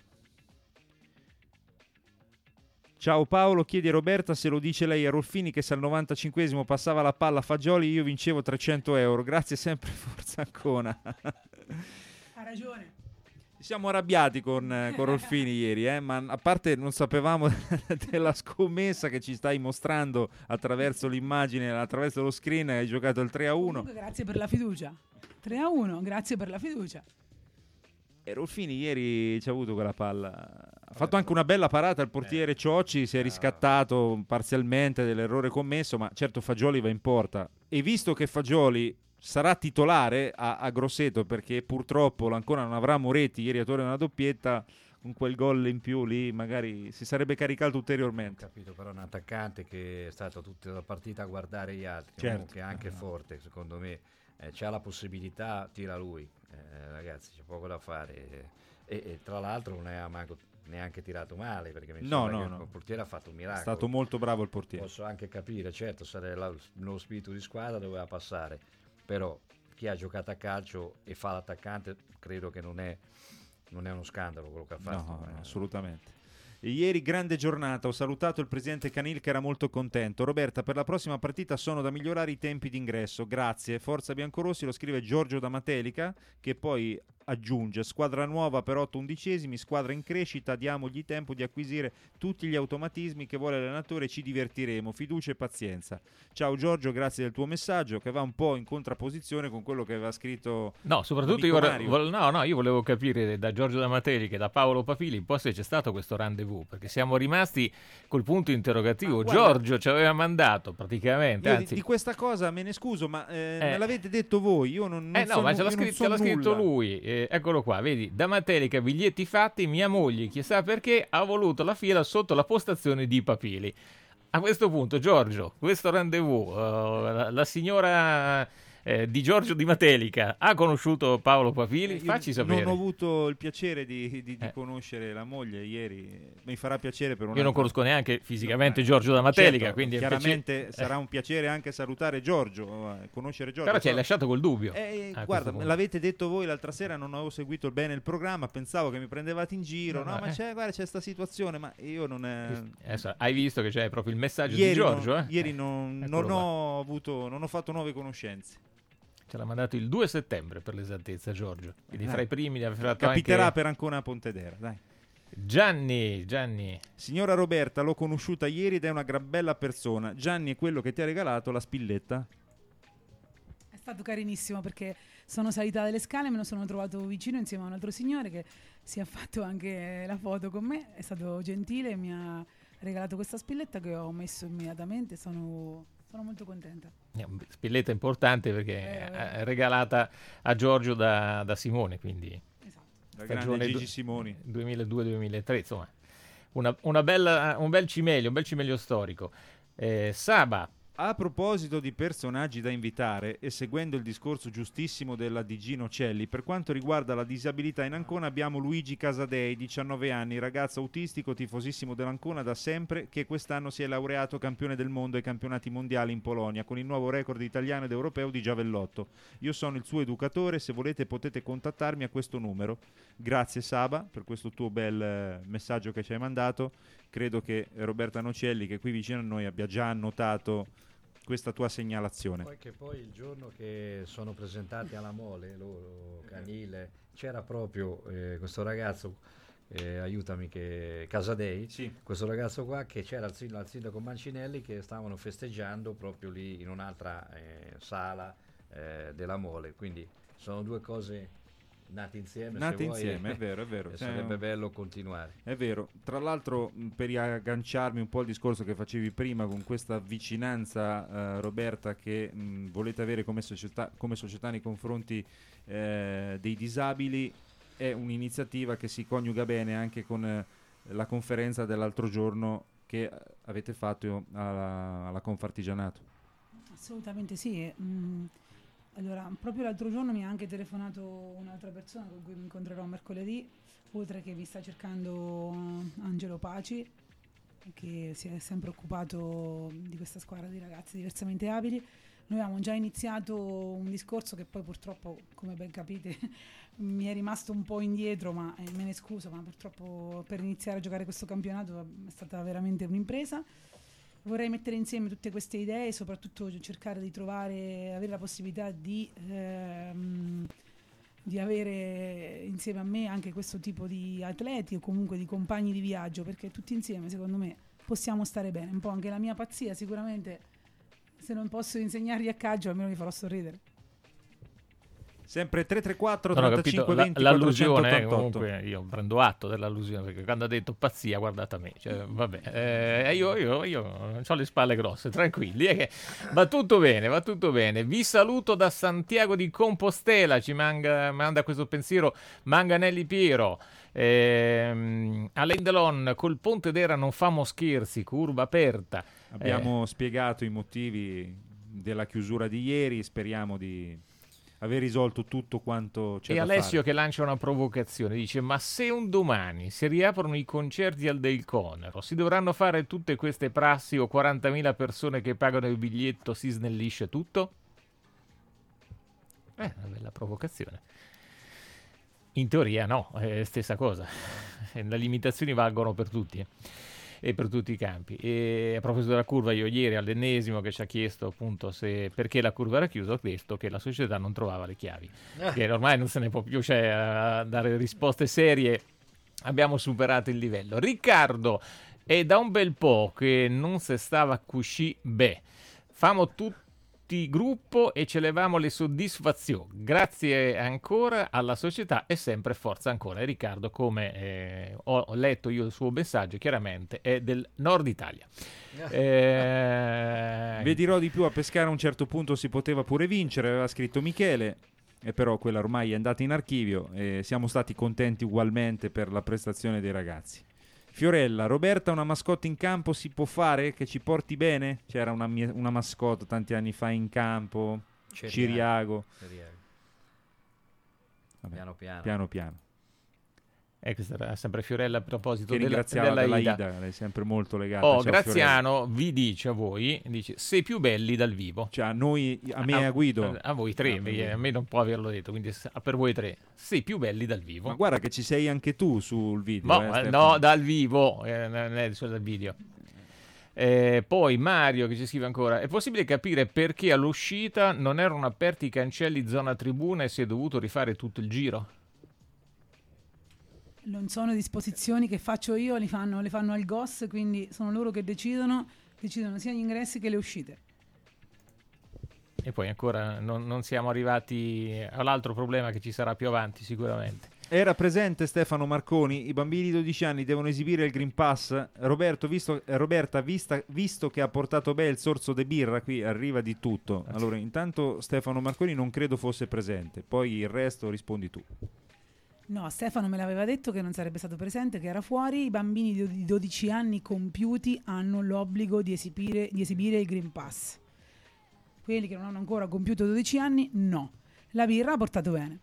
Ciao Paolo, chiedi a Roberta se lo dice lei a Rolfini che se al 95esimo passava la palla a Fagioli io vincevo 300 euro. Grazie sempre, forza Ancona. Ha ragione. Ci siamo arrabbiati con Rolfini ieri, ma a parte non sapevamo della scommessa che ci stai mostrando attraverso l'immagine, attraverso lo screen, hai giocato il 3-1. Comunque, grazie per la fiducia. 3-1, grazie per la fiducia. E Rolfini ieri ci ha avuto quella palla, ha fatto anche una bella parata, il portiere Ciocci si è riscattato parzialmente dell'errore commesso, ma certo Fagioli va in porta, e visto che Fagioli sarà titolare a Grosseto, perché purtroppo ancora non avrà Moretti, ieri a Torre una doppietta, con quel gol in più lì magari si sarebbe caricato ulteriormente. Ho capito, però un attaccante che è stato tutta la partita a guardare gli altri, certo, che è anche forte secondo me, c'ha la possibilità, tira lui. Ragazzi, c'è poco da fare, e tra l'altro non è neanche tirato male, perché mi sembra che il portiere ha fatto un miracolo. È stato molto bravo il portiere. Posso anche capire, certo, lo spirito di squadra doveva passare, però chi ha giocato a calcio e fa l'attaccante credo che non è uno scandalo quello che ha fatto. No, assolutamente. Ieri grande giornata, ho salutato il presidente Canil che era molto contento. Roberta, per la prossima partita sono da migliorare i tempi d'ingresso, grazie, forza biancorossi, lo scrive Giorgio da Matelica, che poi aggiunge: squadra nuova per 8/11, squadra in crescita, diamogli tempo di acquisire tutti gli automatismi che vuole l'allenatore, ci divertiremo, fiducia e pazienza. Ciao Giorgio, grazie del tuo messaggio che va un po' in contrapposizione con quello che aveva scritto. No, soprattutto io volevo capire da Giorgio da Matelica e da Paolo Papili poi se c'è stato questo rendezvous, perché siamo rimasti col punto interrogativo. Giorgio ci aveva mandato praticamente, anzi, di questa cosa me ne scuso, ma me l'avete detto voi, io non so, ma ce l'ha scritto nulla. lui. Eccolo qua, vedi, da Matelica, biglietti fatti, mia moglie, chissà perché, ha voluto la fila sotto la postazione di Papili. A questo punto, Giorgio, questo rendezvous, la signora di Giorgio di Matelica ha conosciuto Paolo Papili? Facci sapere. Non ho avuto il piacere di conoscere la moglie ieri, mi farà piacere per Io non conosco neanche fisicamente Giorgio da Matelica, certo, quindi chiaramente sarà un piacere anche salutare Giorgio, conoscere Giorgio. Però ci hai lasciato col dubbio. Guarda, l'avete detto voi l'altra sera, non avevo seguito bene il programma, pensavo che mi prendevate in giro, ma c'è sta situazione, ma io non hai visto che c'è proprio il messaggio di Giorgio? Ieri non ho fatto nuove conoscenze. Ce l'ha mandato il 2 settembre per l'esattezza, Giorgio. Quindi fra i primi ha fatto capiterà anche... per Ancona Pontedera, dai. Gianni. Signora Roberta, l'ho conosciuta ieri ed è una gran bella persona. Gianni è quello che ti ha regalato la spilletta? È stato carinissimo perché sono salita delle scale, me lo sono trovato vicino insieme a un altro signore che si è fatto anche la foto con me, è stato gentile e mi ha regalato questa spilletta che ho messo immediatamente, sono molto contenta. Spilletta importante perché è regalata a Giorgio da Simone, quindi la grande Gigi Simoni 2002-2003, insomma un bel cimelio storico. Saba, a proposito di personaggi da invitare e seguendo il discorso giustissimo della DG Nocelli, per quanto riguarda la disabilità in Ancona abbiamo Luigi Casadei, 19 anni, ragazzo autistico, tifosissimo dell'Ancona da sempre, che quest'anno si è laureato campione del mondo ai campionati mondiali in Polonia con il nuovo record italiano ed europeo di giavellotto. Io sono il suo educatore, se volete potete contattarmi a questo numero. Grazie Saba per questo tuo bel messaggio che ci hai mandato. Credo che Roberta Nocelli, che è qui vicino a noi, abbia già annotato questa tua segnalazione. Poi il giorno che sono presentati alla Mole, loro, Canile, c'era proprio questo ragazzo, aiutami, che Casadei, sì. Questo ragazzo qua che c'era al sindaco Mancinelli che stavano festeggiando proprio lì in un'altra sala della Mole, quindi sono due cose nati insieme, è vero. Sarebbe bello continuare. È vero. Tra l'altro, per agganciarmi un po' al discorso che facevi prima con questa vicinanza, Roberta, che volete avere come società nei confronti dei disabili, è un'iniziativa che si coniuga bene anche con la conferenza dell'altro giorno che avete fatto alla Confartigianato. Assolutamente sì. Allora, proprio l'altro giorno mi ha anche telefonato un'altra persona con cui mi incontrerò mercoledì, oltre che vi sta cercando Angelo Paci, che si è sempre occupato di questa squadra di ragazzi diversamente abili. Noi avevamo già iniziato un discorso che poi purtroppo, come ben capite, mi è rimasto un po' indietro, ma me ne scuso, ma purtroppo per iniziare a giocare questo campionato è stata veramente un'impresa. Vorrei mettere insieme tutte queste idee e soprattutto cercare di avere la possibilità di avere insieme a me anche questo tipo di atleti o comunque di compagni di viaggio, perché tutti insieme secondo me possiamo stare bene. Un po' anche la mia pazzia, sicuramente se non posso insegnargli a calcio almeno mi farò sorridere. Sempre 334 35 20 l'allusione 488. Comunque io prendo atto dell'allusione, perché quando ha detto pazzia guardate a me, cioè, vabbè, io non ho le spalle grosse, tranquilli, è che va tutto bene. Vi saluto da Santiago di Compostela, ci manda questo pensiero Manganelli Piero. Alain Delon, col Ponte d'Era non famo scherzi, curva aperta. Abbiamo spiegato i motivi della chiusura di ieri, speriamo di aver risolto tutto quanto c'è da fare. E Alessio che lancia una provocazione, dice: ma se un domani si riaprono i concerti al Del Conero, si dovranno fare tutte queste prassi o 40.000 persone che pagano il biglietto, si snellisce tutto? Una bella provocazione. In teoria no, è stessa cosa. le limitazioni valgono per tutti e per tutti i campi. E a proposito della curva, io ieri all'ennesimo che ci ha chiesto appunto perché la curva era chiusa, ho chiesto che la società non trovava le chiavi, che ormai non se ne può più, cioè a dare risposte serie abbiamo superato il livello. Riccardo, è da un bel po' che non si stava a cuscì beh, famo tutti gruppo e ce levamo le soddisfazioni, grazie ancora alla società e sempre forza ancora. E Riccardo, come ho letto io il suo messaggio, chiaramente è del nord Italia. Vi dirò di più, a Pescara a un certo punto si poteva pure vincere, aveva scritto Michele, e però quella ormai è andata in archivio e siamo stati contenti ugualmente per la prestazione dei ragazzi. Fiorella, Roberta, una mascotte in campo si può fare che ci porti bene? C'era una mascotte tanti anni fa in campo, Ciriago. Vabbè, piano piano. Questa era sempre Fiorella a proposito che ringraziava della Ida. Ida. Lei è sempre molto legata. Oh, Ciao, Graziano Fiorella. vi dice a voi, dice, sei più belli dal vivo. Cioè a noi, a me e a Guido. A voi tre, a me non può averlo detto, quindi per voi tre, sei più belli dal vivo. Ma guarda che ci sei anche tu sul video. No, dal vivo, non è solo dal video. Poi Mario che ci scrive ancora, è possibile capire perché all'uscita non erano aperti i cancelli zona tribuna e si è dovuto rifare tutto il giro? Non sono disposizioni che faccio io, le fanno al GOS, quindi sono loro che decidono sia gli ingressi che le uscite. E poi ancora non siamo arrivati all'altro problema che ci sarà più avanti sicuramente. Era presente Stefano Marconi, i bambini di 12 anni devono esibire il Green Pass. Roberta, visto che ha portato il sorso de birra, qui arriva di tutto. Allora, intanto Stefano Marconi non credo fosse presente, poi il resto rispondi tu. No, Stefano me l'aveva detto che non sarebbe stato presente, che era fuori. I bambini di 12 anni compiuti hanno l'obbligo di esibire il Green Pass. Quelli che non hanno ancora compiuto 12 anni, no. La birra ha portato bene.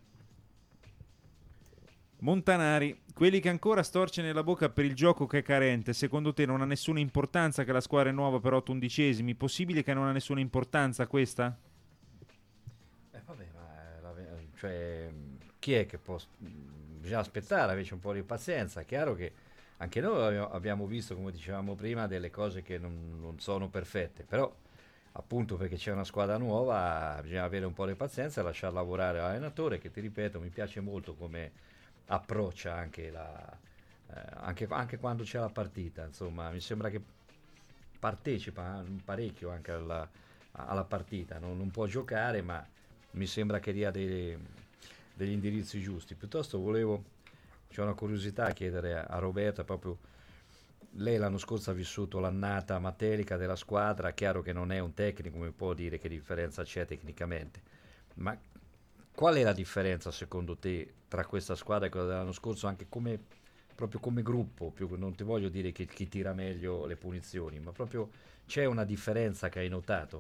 Montanari, quelli che ancora storce la bocca per il gioco che è carente, secondo te non ha nessuna importanza che la squadra è nuova per 8 undicesimi? Possibile che non ha nessuna importanza questa? Vabbè, cioè, chi è che può... Bisogna aspettare, invece un po' di pazienza. È chiaro che anche noi abbiamo visto, come dicevamo prima, delle cose che non sono perfette, però appunto perché c'è una squadra nuova bisogna avere un po' di pazienza e lasciar lavorare l'allenatore, che ti ripeto mi piace molto come approccia anche anche quando c'è la partita. Insomma, mi sembra che partecipa parecchio anche alla partita, non può giocare, ma mi sembra che dia degli indirizzi giusti. Piuttosto c'è una curiosità a chiedere a Roberta, proprio lei l'anno scorso ha vissuto l'annata materica della squadra, chiaro che non è un tecnico, mi può dire che differenza c'è tecnicamente, ma qual è la differenza secondo te tra questa squadra e quella dell'anno scorso, anche proprio come gruppo? Non ti voglio dire che chi tira meglio le punizioni, ma proprio c'è una differenza che hai notato?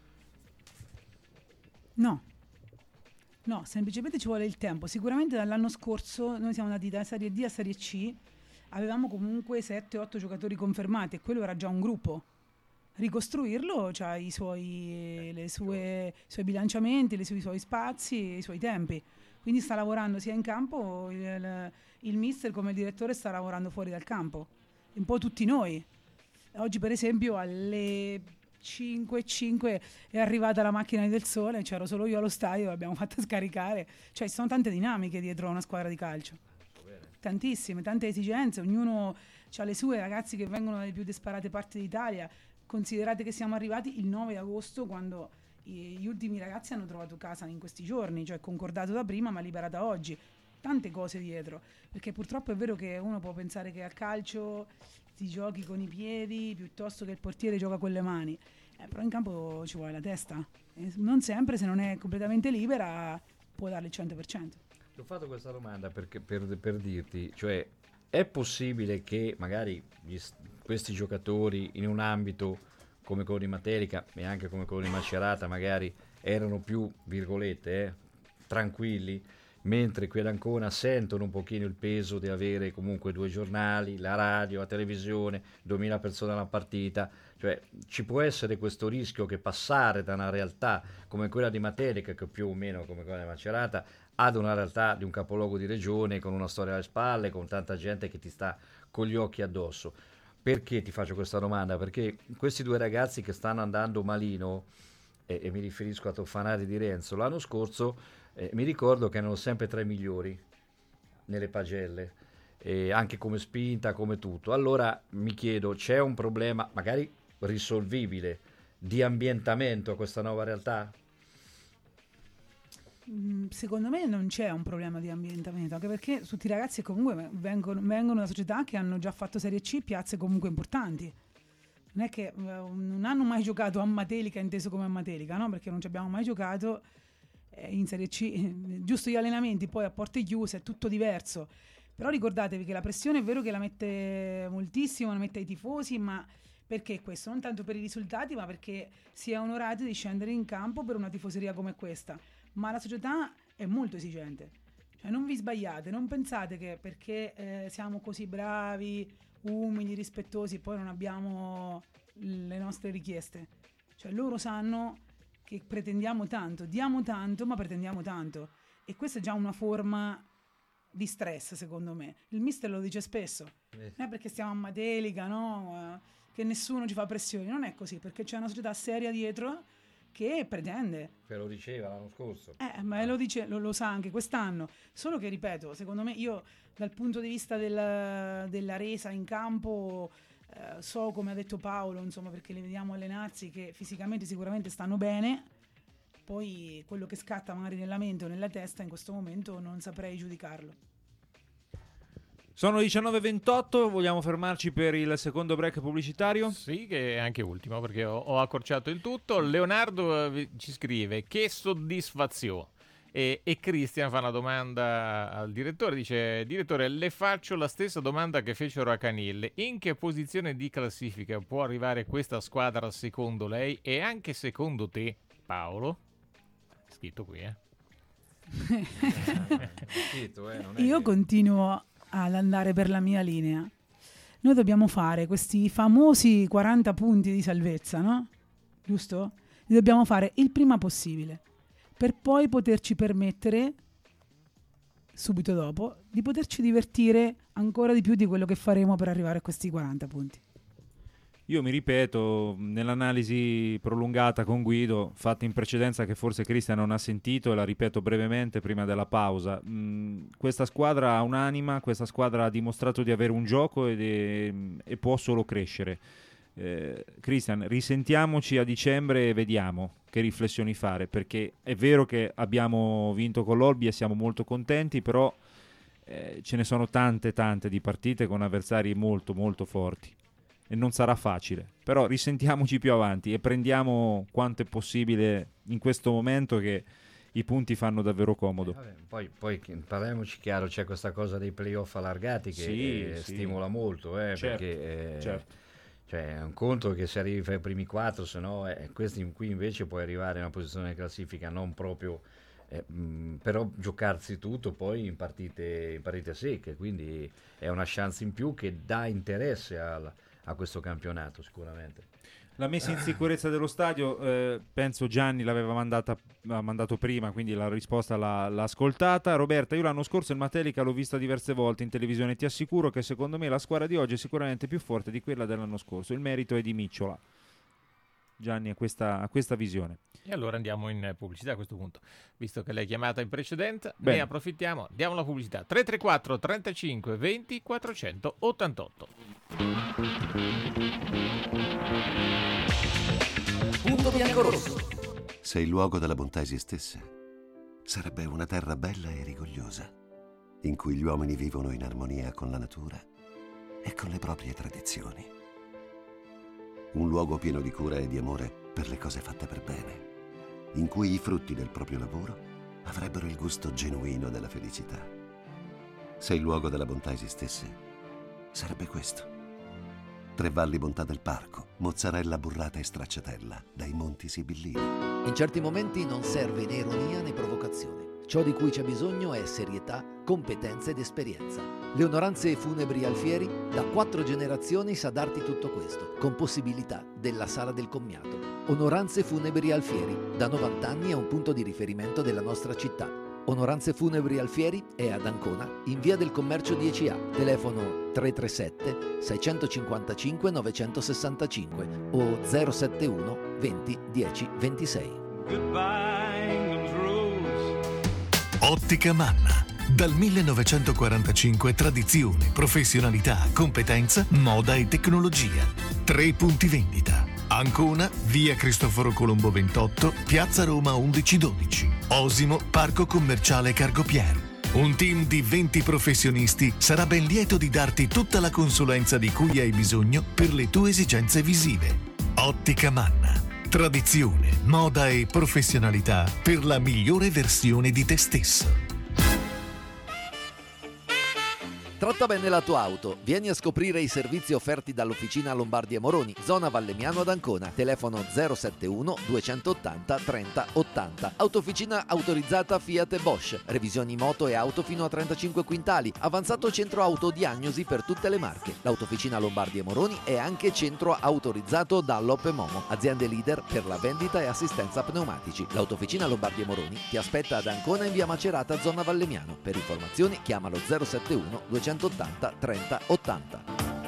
No, semplicemente ci vuole il tempo. Sicuramente dall'anno scorso noi siamo andati da Serie D a Serie C, avevamo comunque 7-8 giocatori confermati e quello era già un gruppo. Ricostruirlo c'ha i suoi bilanciamenti, i suoi spazi, i suoi tempi. Quindi sta lavorando sia in campo, il mister come il direttore sta lavorando fuori dal campo. Un po' tutti noi. Oggi per esempio alle 5:05 è arrivata la macchina del sole, c'ero solo io allo stadio, l'abbiamo fatta scaricare. Cioè ci sono tante dinamiche dietro una squadra di calcio, tantissime, tante esigenze, ognuno ha le sue. Ragazzi che vengono dalle più disparate parti d'Italia. Considerate che siamo arrivati il 9 agosto, quando gli ultimi ragazzi hanno trovato casa in questi giorni, cioè concordato da prima ma liberata oggi. Tante cose dietro, perché purtroppo è vero che uno può pensare che al calcio ti giochi con i piedi piuttosto che il portiere gioca con le mani, però in campo ci vuole la testa, e non sempre, se non è completamente libera, può darle il 100%. Ti ho fatto questa domanda perché per dirti, cioè è possibile che magari questi giocatori in un ambito come quello di Materica e anche come quello di Macerata magari erano più, virgolette, tranquilli, mentre qui ad Ancona sentono un pochino il peso di avere comunque 2 giornali, la radio, la televisione, 2000 persone alla partita. Cioè ci può essere questo rischio che passare da una realtà come quella di Matelica, che più o meno come quella di Macerata, ad una realtà di un capoluogo di regione con una storia alle spalle, con tanta gente che ti sta con gli occhi addosso. Perché ti faccio questa domanda? Perché questi 2 ragazzi che stanno andando malino, e mi riferisco a Toffanari di Renzo, l'anno scorso mi ricordo che erano sempre tra i migliori nelle pagelle, anche come spinta, come tutto. Allora mi chiedo, c'è un problema magari risolvibile di ambientamento a questa nuova realtà? Secondo me non c'è un problema di ambientamento, anche perché tutti i ragazzi comunque vengono da società che hanno già fatto Serie C, piazze comunque importanti. Non è che non hanno mai giocato a Matelica, inteso come a Matelica, no? Perché non ci abbiamo mai giocato in Serie C, giusto gli allenamenti, poi a porte chiuse è tutto diverso. Però ricordatevi che la pressione è vero che la mette moltissimo, la mette ai tifosi, ma perché questo? Non tanto per i risultati, ma perché si è onorati di scendere in campo per una tifoseria come questa. Ma la società è molto esigente, cioè non vi sbagliate, non pensate che perché siamo così bravi, umili, rispettosi, poi non abbiamo le nostre richieste. Cioè loro sanno che pretendiamo tanto, diamo tanto, ma pretendiamo tanto, e questa è già una forma di stress, secondo me. Il mister lo dice spesso, non è perché stiamo a Matelica, no? Che nessuno ci fa pressioni, non è così, perché c'è una società seria dietro che pretende. Che lo diceva l'anno scorso. Ma lo dice, lo sa anche quest'anno. Solo che, ripeto, secondo me, io dal punto di vista della resa in campo so, come ha detto Paolo, insomma, perché li vediamo allenarsi, che fisicamente sicuramente stanno bene. Poi quello che scatta magari nella mente o nella testa in questo momento non saprei giudicarlo. Sono 19:28, vogliamo fermarci per il secondo break pubblicitario? Sì, che è anche ultimo, perché ho accorciato il tutto. Leonardo ci scrive: che soddisfazione. E Cristian fa una domanda al direttore, dice: direttore, le faccio la stessa domanda che fecero a Canille: in che posizione di classifica può arrivare questa squadra secondo lei e anche secondo te, Paolo? È scritto qui, Io continuo ad andare per la mia linea. Noi dobbiamo fare questi famosi 40 punti di salvezza, no? Giusto? Li dobbiamo fare il prima possibile, per poi poterci permettere, subito dopo, di poterci divertire ancora di più di quello che faremo per arrivare a questi 40 punti. Io mi ripeto, nell'analisi prolungata con Guido, fatta in precedenza, che forse Cristian non ha sentito, e la ripeto brevemente prima della pausa, questa squadra ha un'anima, questa squadra ha dimostrato di avere un gioco e può solo crescere. Cristian, risentiamoci a dicembre e vediamo che riflessioni fare, perché è vero che abbiamo vinto con l'Olbia e siamo molto contenti, però ce ne sono tante di partite con avversari molto molto forti e non sarà facile. Però risentiamoci più avanti e prendiamo quanto è possibile in questo momento, che i punti fanno davvero comodo. Poi parliamoci chiaro, c'è questa cosa dei playoff allargati che stimola molto, certo, perché certo. Cioè è un conto che se arrivi fra i primi 4, se no questi qui invece puoi arrivare in una posizione di classifica non proprio, però giocarsi tutto poi in partite secche, quindi è una chance in più che dà interesse a questo campionato sicuramente. La messa in sicurezza dello stadio, penso Gianni l'aveva mandato prima, quindi la risposta l'ha ascoltata. Roberta, io l'anno scorso il Matelica l'ho vista diverse volte in televisione, ti assicuro che secondo me la squadra di oggi è sicuramente più forte di quella dell'anno scorso, il merito è di Micciola. Gianni ha questa visione. E allora andiamo in pubblicità a questo punto, visto che l'hai chiamata in precedenza. Bene. Ne approfittiamo, diamo la pubblicità. 334 35 20 488. Punto bianco-rosso. Se il luogo della bontà esistesse, sarebbe una terra bella e rigogliosa, in cui gli uomini vivono in armonia con la natura e con le proprie tradizioni. Un luogo pieno di cura e di amore per le cose fatte per bene, in cui i frutti del proprio lavoro avrebbero il gusto genuino della felicità. Se il luogo della bontà esistesse, sarebbe questo. Tre Valli Bontà del Parco, mozzarella burrata e stracciatella dai Monti Sibillini. In certi momenti non serve né ironia né provocazione. Ciò di cui c'è bisogno è serietà, competenza ed esperienza. Le Onoranze Funebri Alfieri da 4 generazioni sa darti tutto questo, con possibilità della sala del commiato. Onoranze Funebri Alfieri, da 90 anni è un punto di riferimento della nostra città. Onoranze Funebri Alfieri è ad Ancona, in via del Commercio 10A, telefono 337 655 965 o 071 20 10 26. Ottica Manna. Dal 1945 tradizione, professionalità, competenza, moda e tecnologia. 3 punti vendita. Ancona, via Cristoforo Colombo 28, piazza Roma 1112. Osimo, parco commerciale Cargopier. Un team di 20 professionisti sarà ben lieto di darti tutta la consulenza di cui hai bisogno per le tue esigenze visive. Ottica Manna. Tradizione, moda e professionalità per la migliore versione di te stesso. Tratta bene la tua auto. Vieni a scoprire i servizi offerti dall'Officina Lombardi Moroni, zona Vallemmiano ad Ancona. Telefono 071 280 30 80. Autofficina autorizzata Fiat e Bosch. Revisioni moto e auto fino a 35 quintali. Avanzato centro autodiagnosi per tutte le marche. L'Autofficina Lombardi Moroni è anche centro autorizzato Dunlop e Momo, aziende leader per la vendita e assistenza pneumatici. L'Autofficina Lombardi Moroni ti aspetta ad Ancona in via Macerata, zona Vallemmiano. Per informazioni chiamalo 071 280 30 80.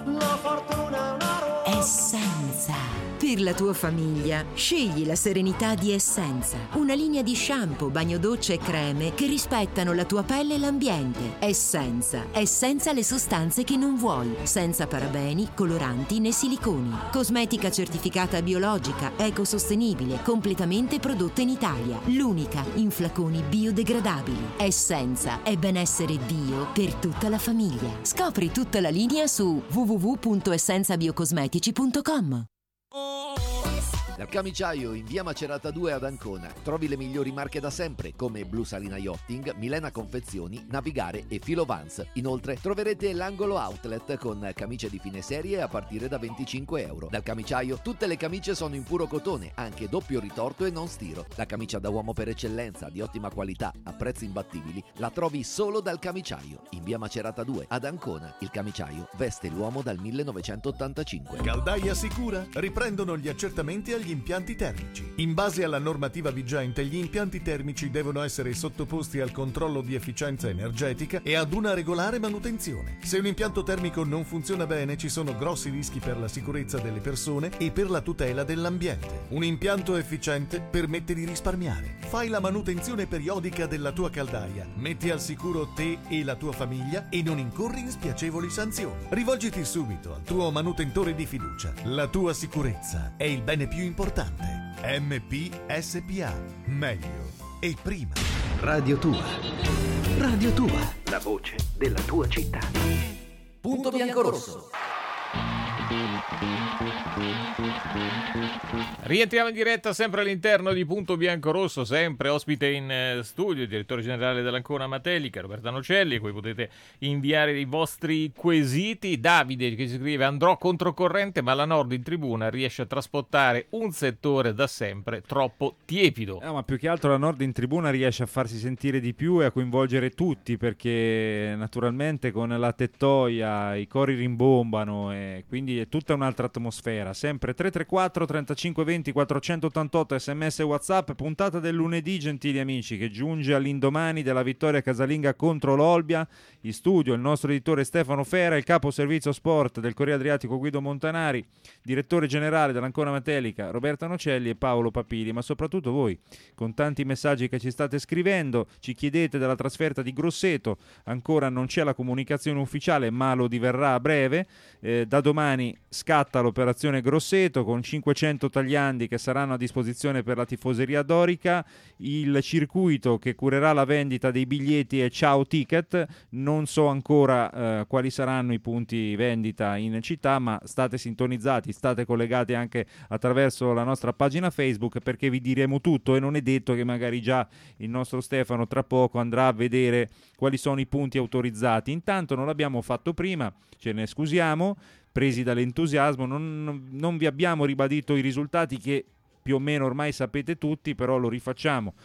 Essenza. Per la tua famiglia, scegli la serenità di Essenza. Una linea di shampoo, bagno docce e creme che rispettano la tua pelle e l'ambiente. Essenza le sostanze che non vuoi, senza parabeni, coloranti né siliconi. Cosmetica certificata biologica, ecosostenibile, completamente prodotta in Italia. L'unica in flaconi biodegradabili. Essenza è benessere bio per tutta la famiglia. Scopri tutta la linea su www.essenzabiocosmetici.com. Dal Camiciaio in via Macerata 2 ad Ancona trovi le migliori marche da sempre come Blu Salina Yachting, Milena Confezioni, Navigare e Filo Vans. Inoltre troverete l'angolo outlet con camicie di fine serie a partire da €25. Dal Camiciaio tutte le camicie sono in puro cotone, anche doppio ritorto e non stiro. La camicia da uomo per eccellenza, di ottima qualità, a prezzi imbattibili, la trovi solo dal Camiciaio in via Macerata 2 ad Ancona. Il Camiciaio veste l'uomo dal 1985. Caldaia Sicura riprendono gli accertamenti agli impianti termici. In base alla normativa vigente, gli impianti termici devono essere sottoposti al controllo di efficienza energetica e ad una regolare manutenzione. Se un impianto termico non funziona bene, ci sono grossi rischi per la sicurezza delle persone e per la tutela dell'ambiente. Un impianto efficiente permette di risparmiare. Fai la manutenzione periodica della tua caldaia, metti al sicuro te e la tua famiglia e non incorri in spiacevoli sanzioni. Rivolgiti subito al tuo manutentore di fiducia. La tua sicurezza è il bene più importante. MP SPA. Meglio e prima. Radio Tua. Radio Tua. La voce della tua città. Punto bianco-rosso. Rientriamo in diretta sempre all'interno di Punto Bianco-Rosso, sempre ospite in studio il direttore generale dell'Ancona Matelica, Roberta Nocelli, a cui potete inviare i vostri quesiti. Davide che ci scrive: andrò controcorrente ma la Nord in tribuna riesce a trasportare un settore da sempre troppo tiepido. Ma più che altro la Nord in tribuna riesce a farsi sentire di più e a coinvolgere tutti, perché naturalmente con la tettoia i cori rimbombano e quindi è tutta un'altra atmosfera. Sempre 334 35 20 488 sms e WhatsApp. Puntata del lunedì, gentili amici, che giunge all'indomani della vittoria casalinga contro l'Olbia. In studio il nostro editore Stefano Fera, il capo servizio sport del Corriere Adriatico Guido Montanari, direttore generale dell'Ancona Matelica Roberta Nocelli e Paolo Papili, ma soprattutto voi con tanti messaggi che ci state scrivendo. Ci chiedete della trasferta di Grosseto, ancora non c'è la comunicazione ufficiale ma lo diverrà a breve. Da domani scatta l'operazione Grosseto con 500 tagliandi che saranno a disposizione per la tifoseria dorica. Il circuito che curerà la vendita dei biglietti è Ciao Ticket. Non so ancora quali saranno i punti vendita in città, ma state sintonizzati, state collegati anche attraverso la nostra pagina Facebook, perché vi diremo tutto e non è detto che magari già il nostro Stefano tra poco andrà a vedere quali sono i punti autorizzati. Intanto non l'abbiamo fatto prima, ce ne scusiamo, presi dall'entusiasmo, non vi abbiamo ribadito i risultati che più o meno ormai sapete tutti, però lo rifacciamo.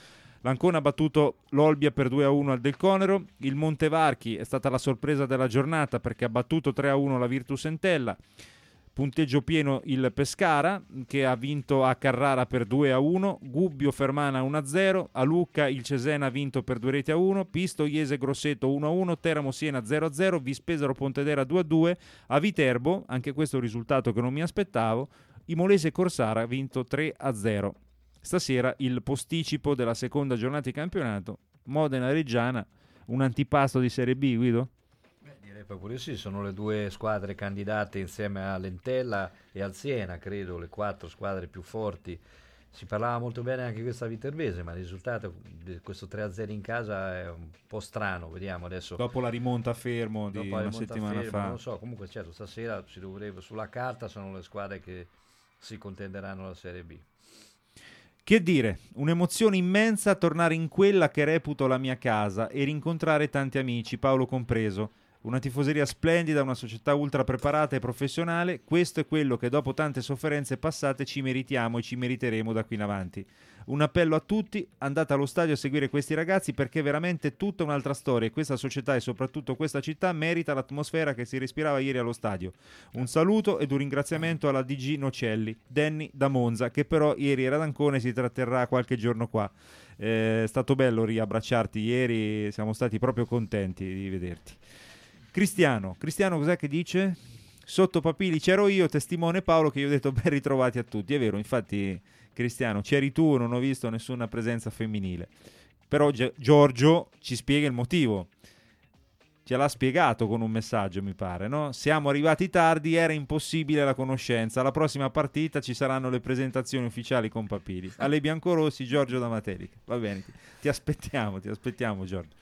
L'Ancona ha battuto l'Olbia per 2-1 al Del Conero. Il Montevarchi è stata la sorpresa della giornata perché ha battuto 3-1 la Virtus Entella. Punteggio pieno il Pescara che ha vinto a Carrara per 2-1, Gubbio Fermana 1-0, a Lucca il Cesena ha vinto per 2-1, Pisto Iese Grosseto 1-1, Teramo Siena 0-0, Vispesaro Pontedera 2-2, a Viterbo, anche questo è un risultato che non mi aspettavo, Imolese Corsara ha vinto 3-0. Stasera il posticipo della seconda giornata di campionato, Modena Reggiana, un antipasto di Serie B, Guido? Direi proprio sì, sono le due squadre candidate insieme all'Entella e al Siena, credo, le 4 squadre più forti. Si parlava molto bene anche questa viterbese, ma il risultato di questo 3-0 in casa è un po' strano, vediamo adesso. Dopo la rimonta a Fermo di una settimana fa. Non lo so, comunque certo, stasera si dovrebbe, sulla carta sono le squadre che si contenderanno la Serie B. Che dire, un'emozione immensa tornare in quella che reputo la mia casa e rincontrare tanti amici, Paolo compreso. Una tifoseria splendida, una società ultra preparata e professionale, questo è quello che dopo tante sofferenze passate ci meritiamo e ci meriteremo da qui in avanti. Un appello a tutti, andate allo stadio a seguire questi ragazzi perché è veramente tutta un'altra storia e questa società e soprattutto questa città merita l'atmosfera che si respirava ieri allo stadio. Un saluto ed un ringraziamento alla DG Nocelli, Danny da Monza, che però ieri era ad Ancona e si tratterrà qualche giorno qua. È stato bello riabbracciarti ieri, siamo stati proprio contenti di vederti. Cristiano cos'è che dice? Sotto Papili c'ero io, testimone Paolo, che io ho detto ben ritrovati a tutti. È vero, infatti Cristiano, c'eri tu, non ho visto nessuna presenza femminile. Però Giorgio ci spiega il motivo. Ce l'ha spiegato con un messaggio, mi pare, no? Siamo arrivati tardi, era impossibile la conoscenza. Alla prossima partita ci saranno le presentazioni ufficiali con Papili. Alle biancorossi, Giorgio da Matelica. Va bene, ti aspettiamo Giorgio.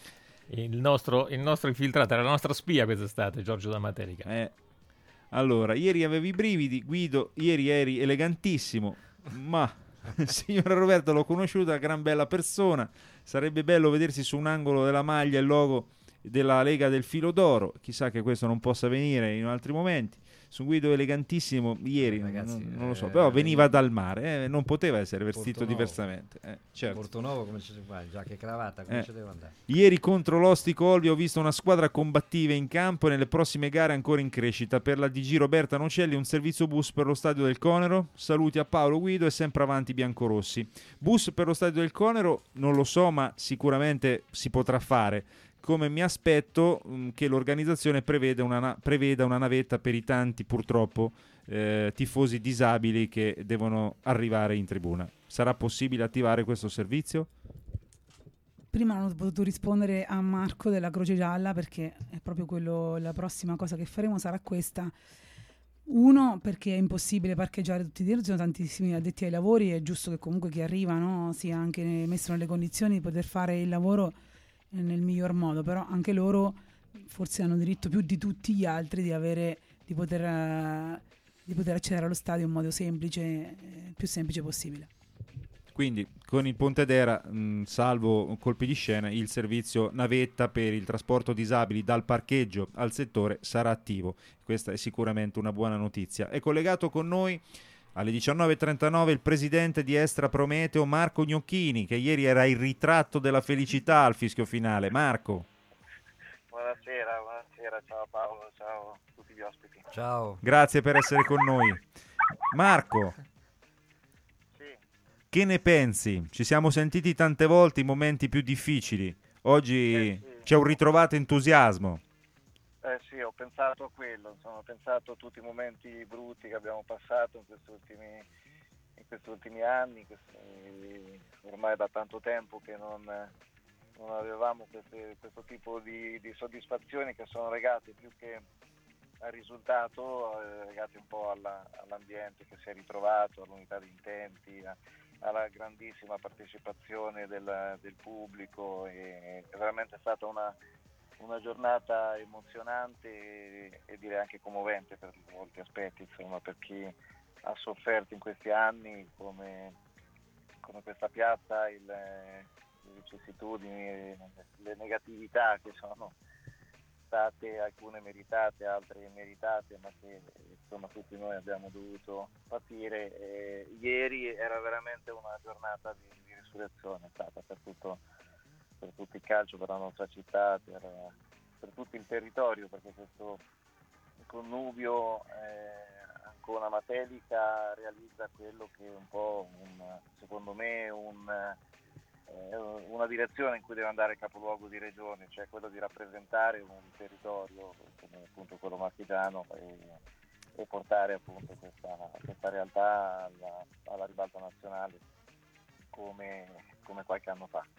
Il nostro infiltrato, era la nostra spia quest'estate, Giorgio da Matelica. Allora, ieri avevi i brividi, Guido, ieri eri elegantissimo, ma signora Roberta l'ho conosciuta, gran bella persona, sarebbe bello vedersi su un angolo della maglia il logo della Lega del Filo d'Oro, chissà che questo non possa avvenire in altri momenti. Su Guido elegantissimo ieri, ragazzi, non lo so, però veniva dal mare, non poteva essere vestito diversamente. Certo. Portonovo come ci si fa, giacca e cravatta, come ci deve andare? Ieri contro l'Ostico Olbia ho visto una squadra combattiva in campo e nelle prossime gare ancora in crescita. Per la DG Roberta Nocelli un servizio bus per lo stadio del Conero. Saluti a Paolo, Guido e sempre avanti biancorossi. Bus per lo stadio del Conero non lo so, ma sicuramente si potrà fare. Come mi aspetto che l'organizzazione preveda una navetta per i tanti, purtroppo, tifosi disabili che devono arrivare in tribuna. Sarà possibile attivare questo servizio? Prima non ho potuto rispondere a Marco della Croce Gialla perché è proprio quello, la prossima cosa che faremo sarà questa. Uno, perché è impossibile parcheggiare tutti i giorni, ci sono tantissimi addetti ai lavori, è giusto che comunque chi arriva, no, sia anche messo nelle condizioni di poter fare il lavoro nel miglior modo, però anche loro forse hanno diritto più di tutti gli altri di poter accedere allo stadio in modo semplice, più semplice possibile. Quindi con il Pontedera, salvo colpi di scena, il servizio navetta per il trasporto disabili dal parcheggio al settore sarà attivo. Questa è sicuramente una buona notizia. È collegato con noi alle 19.39 il presidente di Estra Prometeo, Marco Gnocchini, che ieri era il ritratto della felicità al fischio finale. Marco. Buonasera, ciao Paolo, ciao a tutti gli ospiti. Ciao. Grazie per essere con noi. Marco, che ne pensi? Ci siamo sentiti tante volte in momenti più difficili. Oggi c'è un ritrovato entusiasmo. Sì, ho pensato a quello, ho pensato a tutti i momenti brutti che abbiamo passato in questi ultimi anni, ormai da tanto tempo che non avevamo questo tipo di soddisfazioni che sono legate più che al risultato, legate un po' all'ambiente che si è ritrovato, all'unità di intenti, alla grandissima partecipazione del pubblico. È veramente stata una giornata emozionante e direi anche commovente per molti aspetti, insomma, per chi ha sofferto in questi anni come questa piazza, le vicissitudini, le negatività che sono state alcune meritate, altre immeritate, ma che insomma tutti noi abbiamo dovuto patire. Ieri era veramente una giornata di risurrezione è stata per tutto il calcio, per la nostra città, per tutto il territorio, perché questo connubio Ancona Matelica realizza quello che è un po' secondo me una direzione in cui deve andare il capoluogo di regione, cioè quello di rappresentare un territorio come appunto quello marchigiano e portare appunto questa realtà alla ribalta nazionale come qualche anno fa.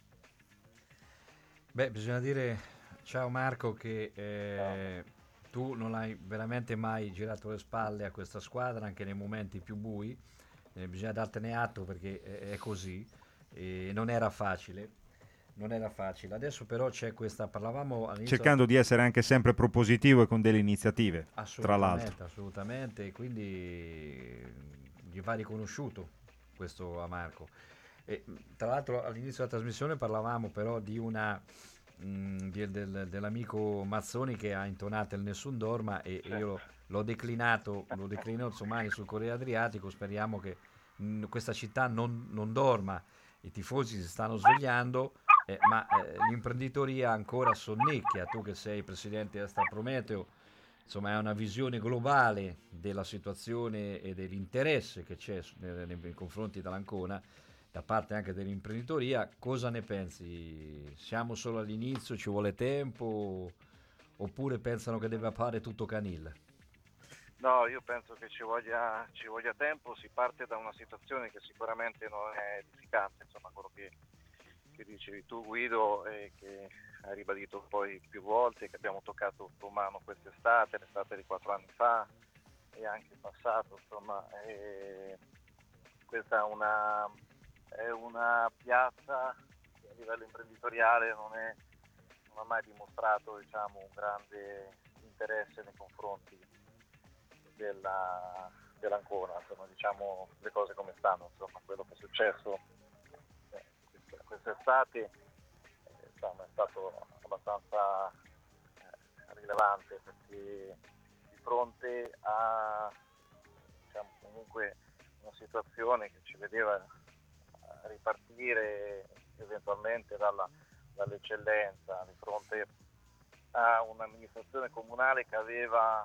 Beh, bisogna dire, ciao Marco, che tu non hai veramente mai girato le spalle a questa squadra, anche nei momenti più bui, bisogna dartene atto perché è così, e non era facile. Adesso però c'è questa, parlavamo all'inizio, cercando di essere anche sempre propositivo e con delle iniziative, tra l'altro. Assolutamente, e quindi gli va riconosciuto questo a Marco. E, tra l'altro all'inizio della trasmissione parlavamo però di dell'amico Mazzoni che ha intonato il Nessun Dorma, e io lo declino domani sul Corriere Adriatico. Speriamo che questa città non dorma, i tifosi si stanno svegliando, ma l'imprenditoria ancora sonnecchia. Tu che sei presidente di Astra Prometeo, insomma, è una visione globale della situazione e dell'interesse che c'è nei confronti dell'Ancona da parte anche dell'imprenditoria. Cosa ne pensi? Siamo solo all'inizio, ci vuole tempo, oppure pensano che deve fare tutto Canil? No, io penso che ci voglia tempo. Si parte da una situazione che sicuramente non è edificante, insomma, quello che dicevi tu, Guido, e che hai ribadito poi più volte, che abbiamo toccato con mano quest'estate, l'estate di 4 anni fa e anche il passato, insomma, questa è una piazza che a livello imprenditoriale non ha mai dimostrato, diciamo, un grande interesse nei confronti dell'Ancona, insomma, diciamo le cose come stanno, insomma, quello che è successo quest'estate insomma, è stato abbastanza rilevante, perché di fronte a, diciamo, comunque una situazione che ci vedeva ripartire eventualmente dall'eccellenza, di fronte a un'amministrazione comunale che aveva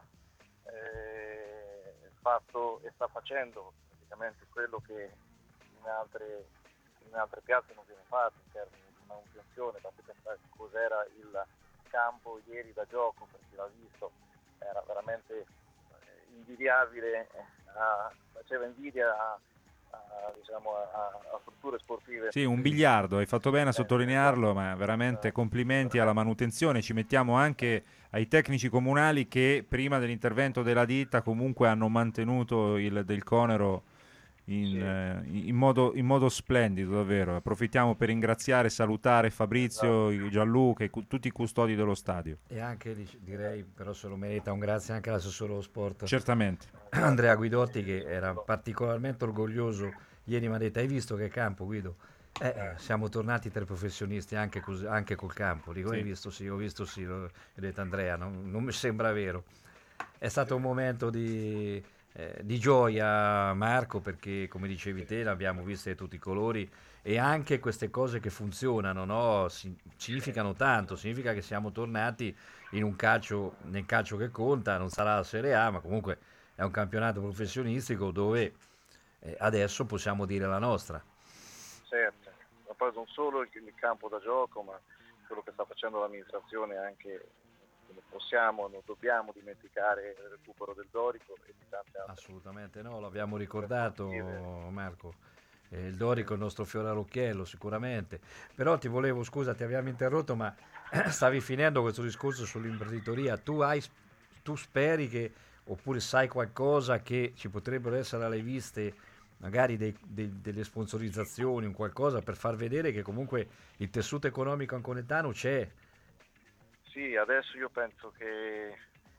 fatto e sta facendo praticamente quello che in altre piazze non viene fatto in termini di manutenzione. Basti pensare cos'era il campo ieri da gioco, per chi l'ha visto, era veramente invidiabile, faceva invidia a strutture sportive. Sì, un biliardo, hai fatto bene a sottolinearlo, ma veramente complimenti alla manutenzione. Ci mettiamo anche ai tecnici comunali che prima dell'intervento della ditta comunque hanno mantenuto il del Conero in modo splendido, davvero. Approfittiamo per ringraziare e salutare Fabrizio, Gianluca e tutti i custodi dello stadio. E anche, direi, però se lo merita un grazie anche all'assessore dello sport, certamente, Andrea Guidotti, che era particolarmente orgoglioso. Ieri mi ha detto: hai visto che campo, Guido? Siamo tornati tre professionisti anche col campo. Dico, hai visto? Sì, ho visto, sì. Ho detto: Andrea, non mi sembra vero. È stato un momento di gioia, Marco, perché come dicevi te l'abbiamo vista di tutti i colori, e anche queste cose che funzionano, no? Significano tanto, significa che siamo tornati nel calcio che conta. Non sarà la Serie A, ma comunque è un campionato professionistico dove adesso possiamo dire la nostra. Certo, ma poi non solo il campo da gioco, ma quello che sta facendo l'amministrazione anche. Non dobbiamo dimenticare il recupero del Dorico e di tante altre. Assolutamente no, l'abbiamo ricordato, Marco. Il Dorico è il nostro fiore all'occhiello, sicuramente. Però ti abbiamo interrotto, ma stavi finendo questo discorso sull'imprenditoria. Tu speri che, oppure sai qualcosa che ci potrebbero essere alle viste, magari delle sponsorizzazioni, un qualcosa per far vedere che comunque il tessuto economico anconetano c'è? Sì, adesso io penso che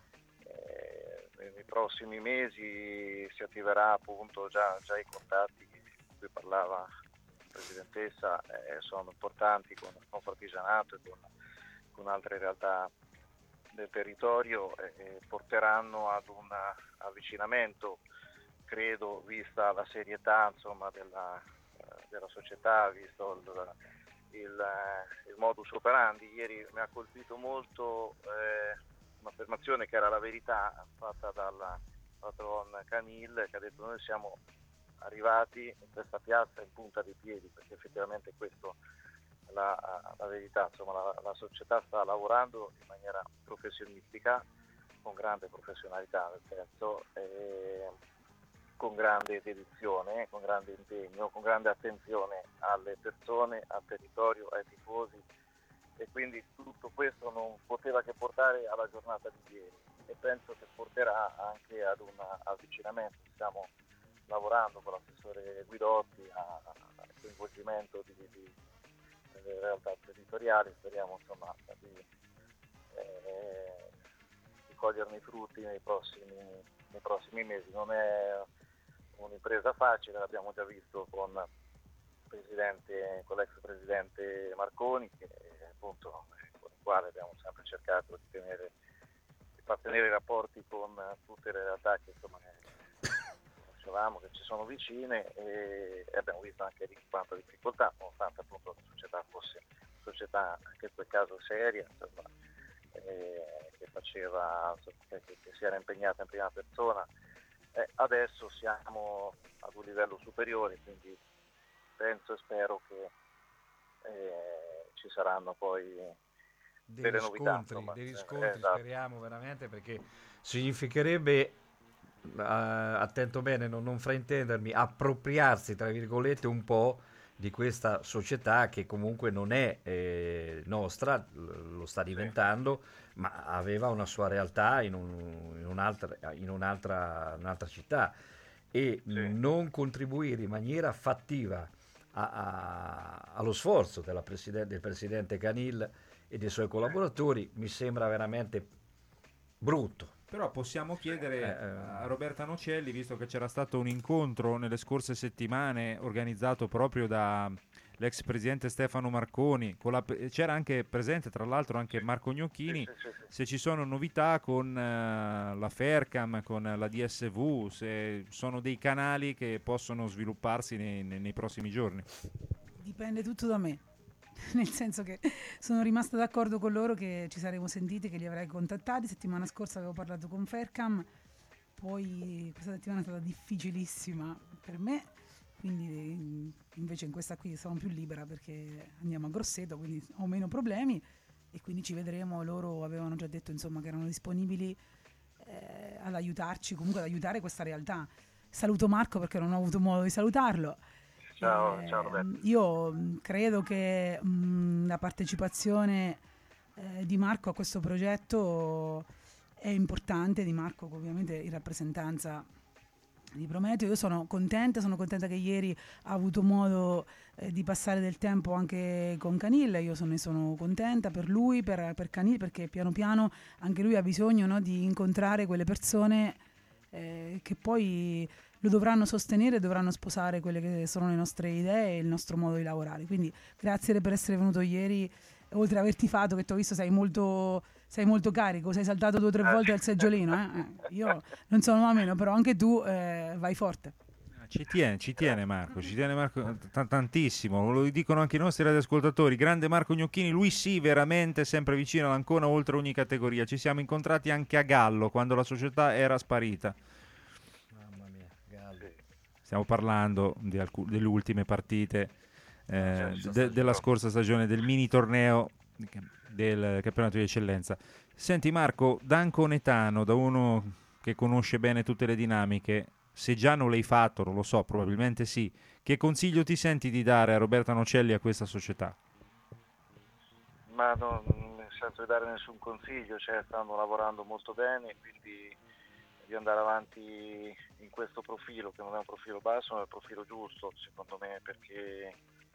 nei prossimi mesi si attiverà appunto già i contatti di cui parlava la Presidentessa, sono importanti con Confartigianato e con altre realtà del territorio, porteranno ad un avvicinamento, credo, vista la serietà, insomma, della società, visto il modus operandi. Ieri mi ha colpito molto un'affermazione che era la verità fatta dal patron Canil, che ha detto: noi siamo arrivati in questa piazza in punta di piedi, perché effettivamente questo è la verità. Insomma, la società sta lavorando in maniera professionistica, con grande professionalità, nel senso, con grande dedizione, con grande impegno, con grande attenzione alle persone, al territorio, ai tifosi, e quindi tutto questo non poteva che portare alla giornata di ieri, e penso che porterà anche ad un avvicinamento. Stiamo lavorando con l'assessore Guidotti al coinvolgimento delle realtà territoriali. Speriamo, insomma, di coglierne i frutti nei prossimi mesi. Non è un'impresa facile, l'abbiamo già visto con l'ex presidente Marconi, che appunto con il quale abbiamo sempre cercato di far tenere i rapporti con tutte le realtà che, insomma, conoscevamo, che ci sono vicine, e abbiamo visto anche quanta difficoltà, nonostante appunto la società fosse una società anche in quel caso seria, insomma, che si era impegnata in prima persona. Adesso siamo ad un livello superiore, quindi penso e spero che ci saranno poi delle novità. Dei riscontri, esatto. Speriamo veramente, perché significherebbe, attento bene, non fraintendermi, appropriarsi, tra virgolette, un po' di questa società che comunque non è nostra, lo sta diventando, ma aveva una sua realtà in un'altra città, e non contribuire in maniera fattiva allo sforzo del presidente Canil e dei suoi collaboratori mi sembra veramente brutto. Però possiamo chiedere a Roberta Nocelli, visto che c'era stato un incontro nelle scorse settimane organizzato proprio da l'ex presidente Stefano Marconi, c'era anche presente tra l'altro anche Marco Gnocchini, se ci sono novità con la Fercam, con la DSV, se sono dei canali che possono svilupparsi nei prossimi giorni. Dipende tutto da me. Nel senso che sono rimasta d'accordo con loro che ci saremmo sentiti, che li avrei contattati. Settimana scorsa avevo parlato con Fercam, poi questa settimana è stata difficilissima per me, quindi invece in questa qui sono più libera perché andiamo a Grosseto, quindi ho meno problemi, e quindi ci vedremo. Loro avevano già detto, insomma, che erano disponibili ad aiutarci, comunque ad aiutare questa realtà. Saluto Marco perché non ho avuto modo di salutarlo. Ciao Roberto. Io credo che la partecipazione di Marco a questo progetto è importante, di Marco ovviamente in rappresentanza di Prometeo. Io sono contenta che ieri ha avuto modo di passare del tempo anche con Canil. Io ne sono contenta per lui, per Canil, perché piano piano anche lui ha bisogno, no, di incontrare quelle persone che poi lo dovranno sostenere, dovranno sposare quelle che sono le nostre idee e il nostro modo di lavorare. Quindi grazie per essere venuto ieri, oltre a aver tifato, che ti ho visto sei molto carico, sei saltato 2 o 3 volte al seggiolino. Io non sono a meno, però anche tu vai forte. Ci tiene Marco tantissimo, lo dicono anche i nostri radioascoltatori. Grande Marco Gnocchini, lui sì, veramente sempre vicino all'Ancona, oltre ogni categoria. Ci siamo incontrati anche a Gallo quando la società era sparita. Mamma mia, Gallo. Stiamo parlando delle ultime partite della scorsa stagione, del mini torneo del campionato di eccellenza. Senti Marco, da anconetano, da uno che conosce bene tutte le dinamiche, se già non l'hai fatto, non lo so, probabilmente sì, che consiglio ti senti di dare a Roberta Nocelli e a questa società? Ma non nel senso di dare nessun consiglio, cioè stanno lavorando molto bene, quindi di andare avanti in questo profilo, che non è un profilo basso, ma è il profilo giusto secondo me, perché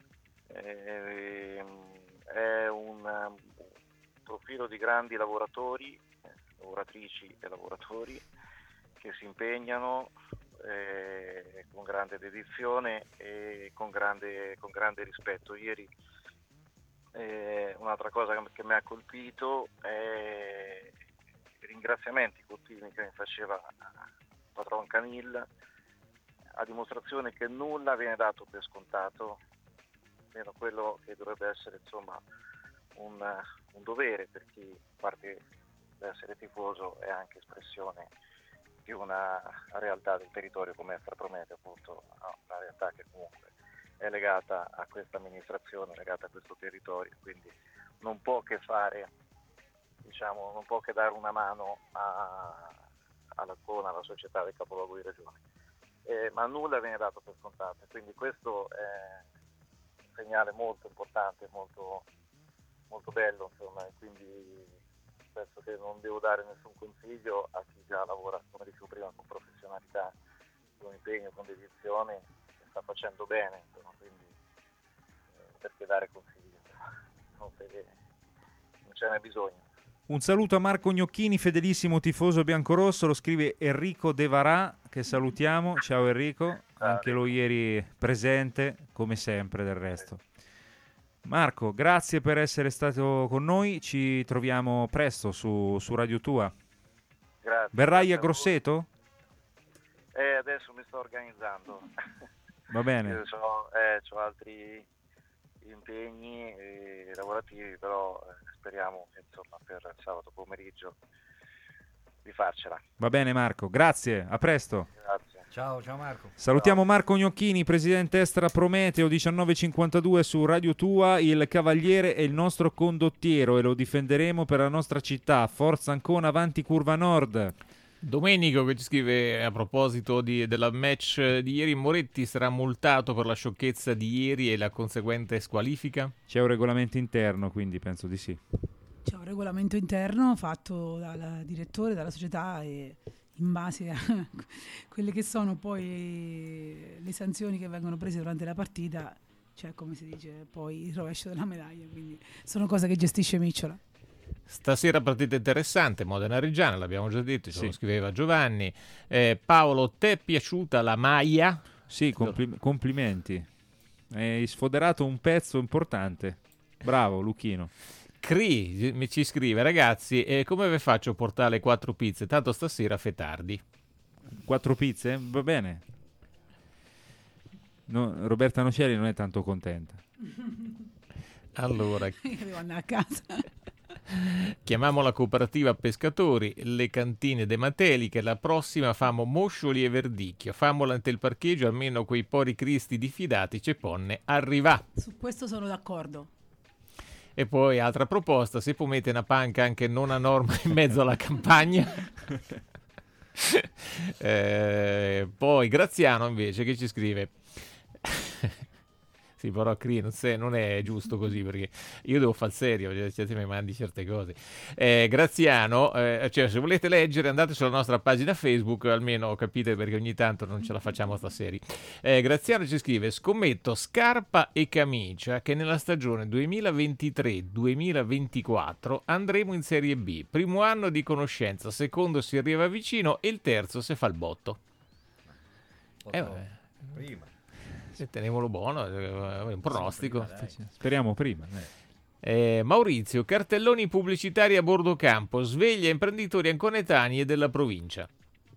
è un profilo di grandi lavoratori, lavoratrici e lavoratori che si impegnano con grande dedizione e con grande rispetto. Ieri un'altra cosa che mi ha colpito è i ringraziamenti continui che mi faceva patron Canil a dimostrazione che nulla viene dato per scontato, meno quello che dovrebbe essere insomma un dovere per chi, a parte l'essere tifoso, è anche espressione di una realtà del territorio come Promete, appunto, una realtà che comunque è legata a questa amministrazione, legata a questo territorio, quindi non può che fare, diciamo, non può che dare una mano all'Ancona, alla società del capoluogo di regione, ma nulla viene dato per scontato, quindi questo è un segnale molto importante, molto, molto bello, insomma, e quindi penso che non devo dare nessun consiglio a chi già lavora, come dicevo prima, con professionalità, con impegno, con dedizione, e sta facendo bene, insomma, quindi perché dare consigli? Non ce n'è bisogno. Un saluto a Marco Gnocchini, fedelissimo tifoso biancorosso, lo scrive Enrico De Varà, che salutiamo. Ciao Enrico, anche lui ieri presente, come sempre del resto. Marco, grazie per essere stato con noi, ci troviamo presto su Radio Tua. Grazie. Verrai a Grosseto? Adesso mi sto organizzando. Va bene. Io ho altri impegni lavorativi, però speriamo che insomma per sabato pomeriggio di farcela. Va bene Marco, grazie, a presto. Grazie. Ciao Marco. Salutiamo Marco Gnocchini, presidente Estra Prometeo, 19:52 su Radio Tua. Il Cavaliere è il nostro condottiero e lo difenderemo per la nostra città. Forza Ancona, avanti curva nord. Domenico che ci scrive a proposito della match di ieri: Moretti sarà multato per la sciocchezza di ieri e la conseguente squalifica? C'è un regolamento interno, quindi penso di sì. C'è un regolamento interno fatto dal direttore, dalla società, e in base a quelle che sono poi le sanzioni che vengono prese durante la partita, cioè, come si dice, poi il rovescio della medaglia, quindi sono cose che gestisce Micciola. Stasera partita interessante, Modena-Reggiana, l'abbiamo già detto, ce lo Sì. scriveva Giovanni. Paolo, ti è piaciuta la maglia? Sì, complimenti. Hai sfoderato un pezzo importante. Bravo Luchino. Cri mi ci scrive: ragazzi, come vi faccio a portare le 4 pizze? Tanto stasera fe tardi. 4 pizze? Va bene. No, Roberta Nocelli non è tanto contenta. Allora, Io devo andare a casa. chiamiamo la cooperativa pescatori, le cantine de Mateli, che la prossima famo Moscioli e Verdicchio. Famola ante il parcheggio, almeno quei pori cristi diffidati ceponne arriva. Su questo sono d'accordo. E poi altra proposta: se può mettere una panca anche non a norma in mezzo alla campagna. Poi Graziano invece che ci scrive: sì, però non è giusto così, perché io devo far serio, cioè, se mi mandi certe cose. Graziano, cioè, se volete leggere andate sulla nostra pagina Facebook, almeno capite, perché ogni tanto non ce la facciamo sta serie. Graziano ci scrive: scommetto scarpa e camicia che nella stagione 2023-2024 andremo in Serie B. Primo anno di conoscenza, secondo si arriva vicino e il terzo se fa il botto. Prima. Tenevolo buono, un pronostico. Speriamo prima. Maurizio, cartelloni pubblicitari a bordo campo, sveglia imprenditori anconetani e della provincia.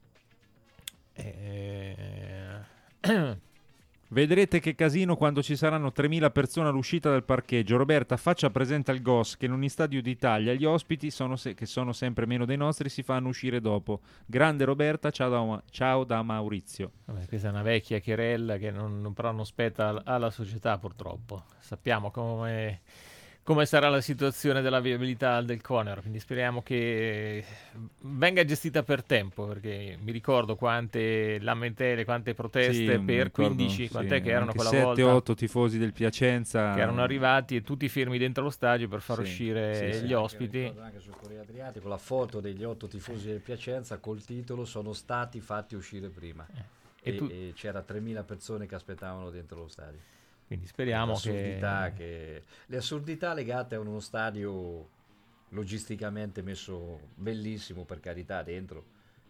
Vedrete che casino quando ci saranno 3.000 persone all'uscita del parcheggio. Roberta, faccia presente al GOS che in ogni stadio d'Italia gli ospiti, che sono sempre meno dei nostri, si fanno uscire dopo. Grande Roberta, ciao da Maurizio. Vabbè, questa è una vecchia querella che però non spetta alla società, purtroppo. Sappiamo come sarà la situazione della viabilità del Conero, quindi speriamo che venga gestita per tempo, perché mi ricordo quante lamentele, quante proteste per 15, quant'è che erano quella 7-8 tifosi del Piacenza che erano arrivati e tutti fermi dentro lo stadio per far uscire gli ospiti. Anche sul Corriere Adriatico la foto degli 8 tifosi del Piacenza col titolo "Sono stati fatti uscire prima", e c'era 3.000 persone che aspettavano dentro lo stadio. Quindi speriamo le assurdità legate a uno stadio logisticamente messo bellissimo, per carità, dentro,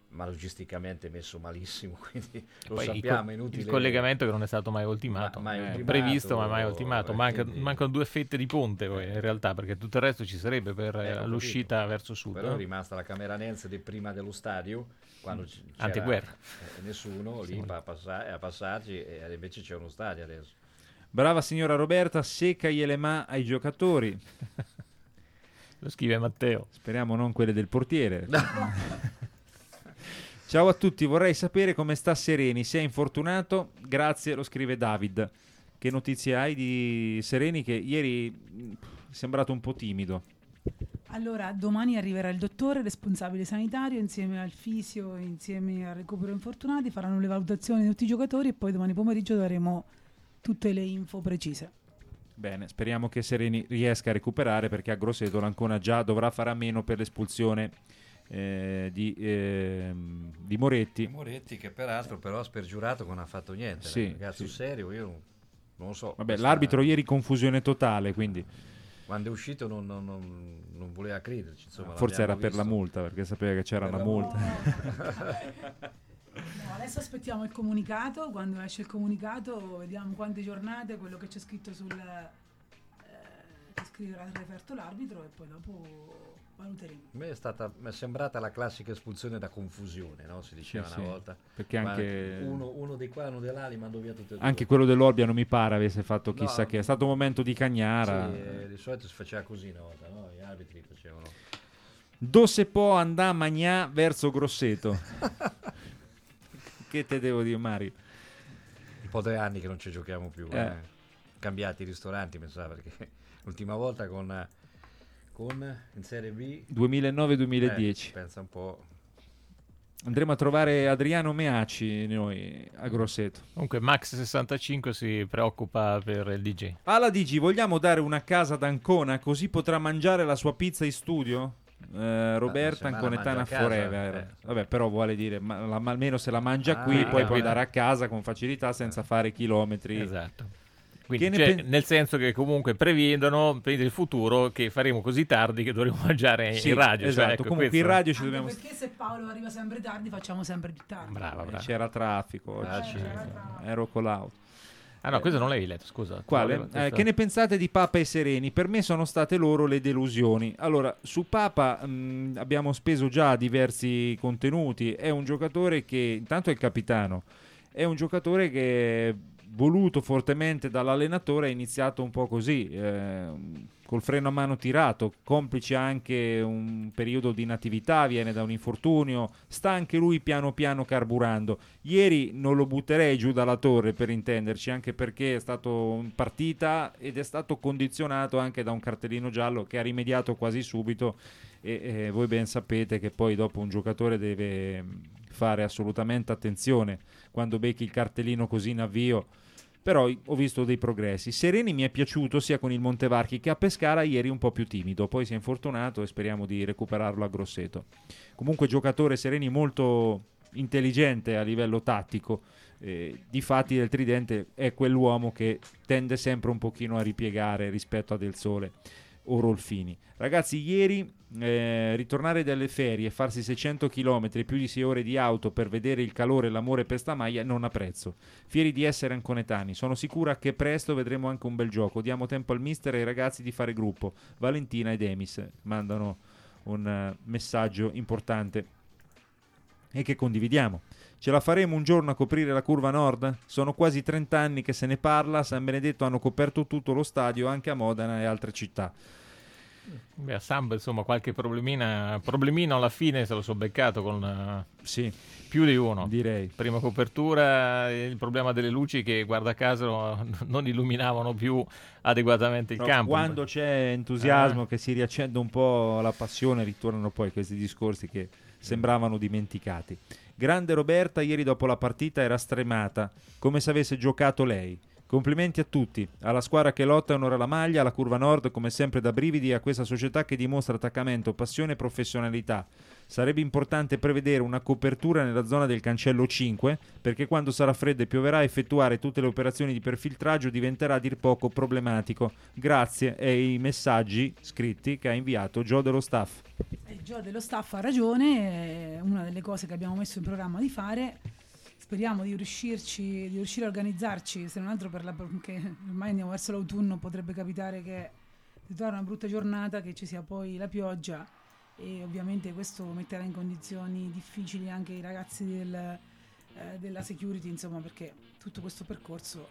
ma logisticamente messo malissimo, quindi lo Poi sappiamo, è inutile. Il collegamento che non è stato mai ultimato, previsto ma mai ultimato, mancano 2 fette di ponte poi in realtà, perché tutto il resto ci sarebbe per l'uscita verso sud. Però è rimasta la camera Nenz di prima dello stadio, quando c'era anteguerra. Nessuno lì a passaggi, e invece c'è uno stadio adesso. Brava signora Roberta, secca le mani ai giocatori. Lo scrive Matteo. Speriamo non quelle del portiere. Ciao a tutti, vorrei sapere come sta Sereni, se è infortunato. Grazie, lo scrive David. Che notizie hai di Sereni, che ieri è sembrato un po' timido? Allora, domani arriverà il dottore responsabile sanitario insieme al fisio, insieme al recupero infortunati, faranno le valutazioni di tutti i giocatori e poi domani pomeriggio daremo tutte le info precise. Bene, speriamo che Sereni riesca a recuperare, perché a Grosseto l'Ancona già dovrà fare a meno per l'espulsione di Moretti. Moretti, che peraltro però ha spergiurato che non ha fatto niente. Sì, Ragazzo sì. serio, io non lo so. Vabbè, l'arbitro ieri confusione totale, quindi quando è uscito non voleva crederci, insomma, forse era per visto. la multa, perché sapeva che c'era una multa. No, adesso aspettiamo il comunicato. Quando esce il comunicato vediamo quante giornate, quello che c'è scritto che scriverà il referto l'arbitro, e poi dopo valuteremo. A me mi è sembrata la classica espulsione da confusione, no? Si diceva una volta, perché anche uno dei qua, uno dell'ali, mandò via tutte e due. Anche quello dell'Olbia non mi pare avesse fatto chissà che, è stato un momento di cagnara. Sì, di solito si faceva così una volta, no? Gli arbitri facevano Dove se può andare a magnà verso Grosseto. Che te devo dire, Mario? un po' 3 anni che non ci giochiamo più, cambiati i ristoranti, mi sa, perché l'ultima volta con in Serie B 2009-2010. pensa un po'. Andremo a trovare Adriano Meaci noi a Grosseto. Comunque Max65 si preoccupa per il DJ. Alla DG, vogliamo dare una casa ad Ancona così potrà mangiare la sua pizza in studio? Roberta Anconetana Forever. Vabbè, però vuole dire ma almeno se la mangia qui, poi può andare a casa con facilità senza fare chilometri. Esatto. Quindi, nel senso che comunque prevedono per il futuro che faremo così tardi che dovremo mangiare in radio. Esatto, ecco, comunque questo. in radio ci Anche dobbiamo. perché se Paolo arriva sempre tardi facciamo sempre più tardi. Brava. C'era traffico oggi. Ero con l'auto. Ah no, questo non l'avevi letto, scusa. Quale? Che ne pensate di Papa e Sereni? Per me sono state loro le delusioni. Allora, su Papa abbiamo speso già diversi contenuti. È un giocatore che, intanto è il capitano, è un giocatore che, voluto fortemente dall'allenatore, ha iniziato un po' così, col freno a mano tirato, complice anche un periodo di inattività, viene da un infortunio, sta anche lui piano piano carburando. Ieri non lo butterei giù dalla torre, per intenderci, anche perché è stato in partita ed è stato condizionato anche da un cartellino giallo che ha rimediato quasi subito, e voi ben sapete che poi dopo un giocatore deve fare assolutamente attenzione quando becchi il cartellino così in avvio. Però ho visto dei progressi. Sereni mi è piaciuto sia con il Montevarchi che a Pescara, ieri un po' più timido, poi si è infortunato e speriamo di recuperarlo a Grosseto. Comunque giocatore Sereni molto intelligente a livello tattico, difatti del Tridente è quell'uomo che tende sempre un pochino a ripiegare rispetto a Del Sole o Rolfini. Ragazzi, ieri ritornare dalle ferie, farsi 600 km, più di 6 ore di auto per vedere il calore e l'amore per sta maglia non ha prezzo. Fieri di essere anconetani, sono sicura che presto vedremo anche un bel gioco. Diamo tempo al mister e ai ragazzi di fare gruppo. Valentina ed Emis mandano un messaggio importante e che condividiamo. Ce la faremo un giorno a coprire la curva nord? Sono quasi 30 anni che se ne parla. San Benedetto hanno coperto tutto lo stadio, anche a Modena e altre città. Beh, a Sambo insomma qualche problemino alla fine se lo so beccato con più di uno, direi. Prima copertura, il problema delle luci che guarda caso non illuminavano più adeguatamente il campo. Quando c'è entusiasmo, che si riaccende un po' la passione, ritornano poi questi discorsi che sembravano dimenticati. Grande Roberta, ieri dopo la partita era stremata, come se avesse giocato lei. Complimenti a tutti, alla squadra che lotta e onora la maglia, alla Curva Nord come sempre da brividi e a questa società che dimostra attaccamento, passione e professionalità. Sarebbe importante prevedere una copertura nella zona del cancello 5 perché quando sarà freddo e pioverà effettuare tutte le operazioni di perfiltraggio diventerà a dir poco problematico. Grazie e i messaggi scritti che ha inviato Gio dello staff. Gio dello staff ha ragione, è una delle cose che abbiamo messo in programma di fare. Speriamo di riuscire a organizzarci, se non altro perché ormai andiamo verso l'autunno, potrebbe capitare che si trovi una brutta giornata, che ci sia poi la pioggia e ovviamente questo metterà in condizioni difficili anche i ragazzi della security, insomma, perché tutto questo percorso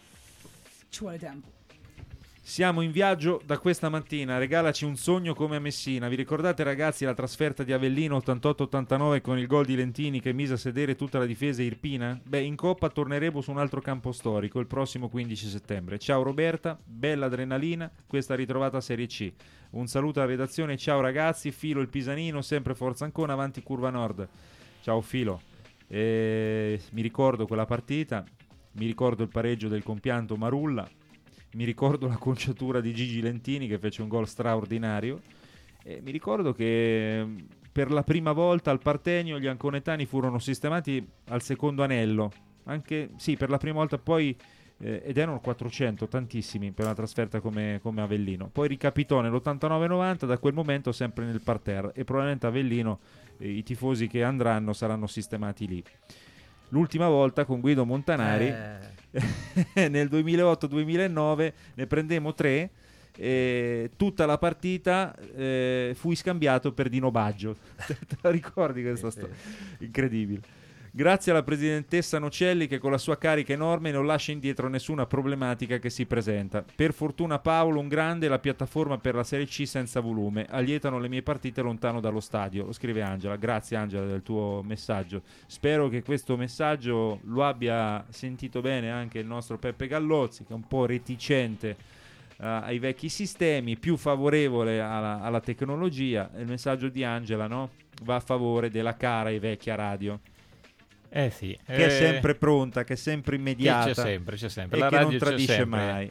ci vuole tempo. Siamo in viaggio da questa mattina, regalaci un sogno come a Messina. Vi ricordate ragazzi la trasferta di Avellino 88-89 con il gol di Lentini che mise a sedere tutta la difesa irpina? Beh, in Coppa torneremo su un altro campo storico il prossimo 15 settembre. Ciao Roberta, bella adrenalina, questa ritrovata Serie C. Un saluto alla redazione, ciao ragazzi, Filo il Pisanino, sempre Forza Ancona, avanti Curva Nord. Ciao Filo, mi ricordo quella partita, mi ricordo il pareggio del compianto Marulla, mi ricordo la conciatura di Gigi Lentini che fece un gol straordinario e mi ricordo che per la prima volta al Partenio gli anconetani furono sistemati al secondo anello, anche sì per la prima volta poi ed erano 400, tantissimi per una trasferta come Avellino. Poi ricapitò nell'89-90, da quel momento sempre nel parterre e probabilmente Avellino i tifosi che andranno saranno sistemati lì. L'ultima volta con Guido Montanari nel 2008-2009 ne prendemmo 3 e tutta la partita fui scambiato per Dino Baggio. Te la ricordi questa storia? Incredibile. Grazie alla presidentessa Nocelli che con la sua carica enorme non lascia indietro nessuna problematica che si presenta. Per fortuna Paolo un grande, la piattaforma per la Serie C senza volume. Allietano le mie partite lontano dallo stadio. Lo scrive Angela. Grazie Angela del tuo messaggio. Spero che questo messaggio lo abbia sentito bene anche il nostro Peppe Gallozzi, che è un po' reticente ai vecchi sistemi, più favorevole alla tecnologia. Il messaggio di Angela, no? Va a favore della cara e vecchia radio. Sì. Che è sempre pronta, che è sempre immediata, c'è sempre. E La che radio non tradisce c'è mai.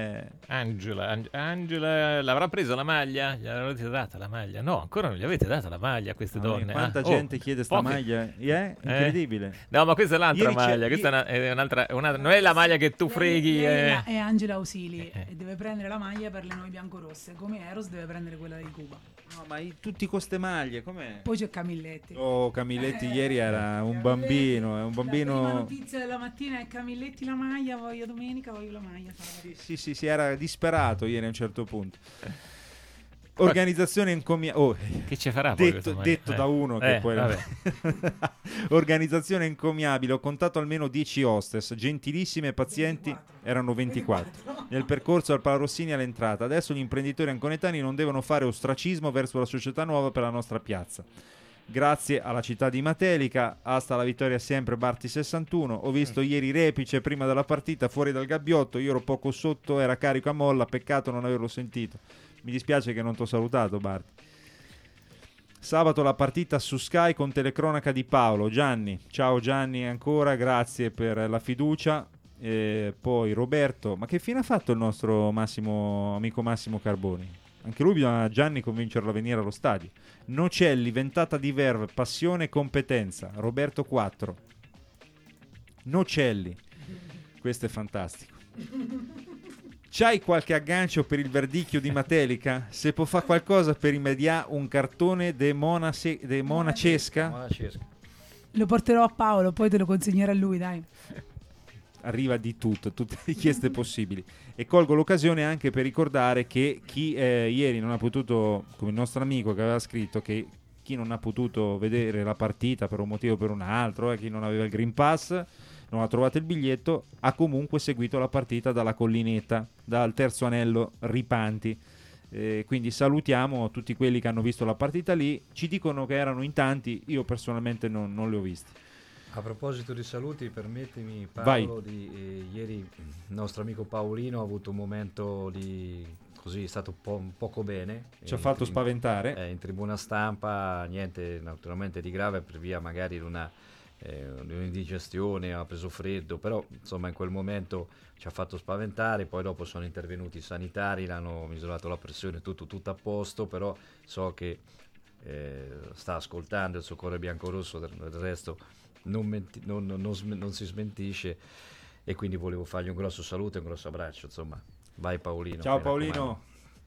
Angela l'avrà presa la maglia? Gli avete data la maglia? No, ancora non gli avete data la maglia a queste donne. Quanta gente chiede sta maglia? Incredibile. No, ma questa è l'altra maglia. Questa è un'altra, non è la maglia che tu freghi. È Angela Ausili e deve prendere la maglia per le noi biancorosse, come Eros deve prendere quella di Cuba. No, ma tutti con ste maglie, com'è? Poi c'è Camilletti. Oh, Camilletti ieri era un bambino. È un bambino. La prima notizia della mattina è Camilletti la maglia, voglio domenica, voglio la maglia. Sì, era disperato ieri a un certo punto. Organizzazione encomiabile. Che ci farà detto da uno che poi organizzazione encomiabile. Ho contato almeno 10 hostess, gentilissime e pazienti. 24. Erano 24 nel percorso al Palarossini all'entrata. Adesso gli imprenditori anconetani non devono fare ostracismo verso la società nuova per la nostra piazza. Grazie alla città di Matelica, hasta la vittoria sempre Barti 61. Ho visto ieri Repice prima della partita fuori dal gabbiotto, io ero poco sotto, era carico a molla, peccato non averlo sentito. Mi dispiace che non t'ho salutato, Barti. Sabato la partita su Sky con telecronaca di Paolo. Gianni, ciao Gianni ancora, grazie per la fiducia. Poi Roberto, ma che fine ha fatto il nostro amico Massimo Carboni? Anche lui bisogna Gianni convincerlo a venire allo stadio. Nocelli, ventata di verve, passione e competenza. Roberto 4. Nocelli, questo è fantastico. C'hai qualche aggancio per il verdicchio di Matelica? Se può fare qualcosa per rimediare un cartone de Monacesca? Lo porterò a Paolo, poi te lo consegnerà a lui, dai. Arriva di tutto, tutte le richieste possibili. E colgo l'occasione anche per ricordare che chi ieri non ha potuto, come il nostro amico che aveva scritto, che chi non ha potuto vedere la partita per un motivo o per un altro, chi non aveva il Green Pass, non ha trovato il biglietto, ha comunque seguito la partita dalla collinetta, dal terzo anello Ripanti. Quindi salutiamo tutti quelli che hanno visto la partita lì. Ci dicono che erano in tanti, io personalmente non li ho visti. A proposito di saluti, permettimi Paolo, ieri il nostro amico Paolino ha avuto un momento così, è stato poco bene. Ci ha fatto spaventare. In tribuna stampa, niente naturalmente di grave per via magari di una un'indigestione, ha preso freddo, però insomma in quel momento ci ha fatto spaventare. Poi dopo sono intervenuti i sanitari, l'hanno misurato la pressione, tutto a posto, però so che sta ascoltando il Soccorso Biancorosso, del resto non si smentisce, e quindi volevo fargli un grosso saluto e un grosso abbraccio, insomma. Vai Paolino. Ciao Paolino.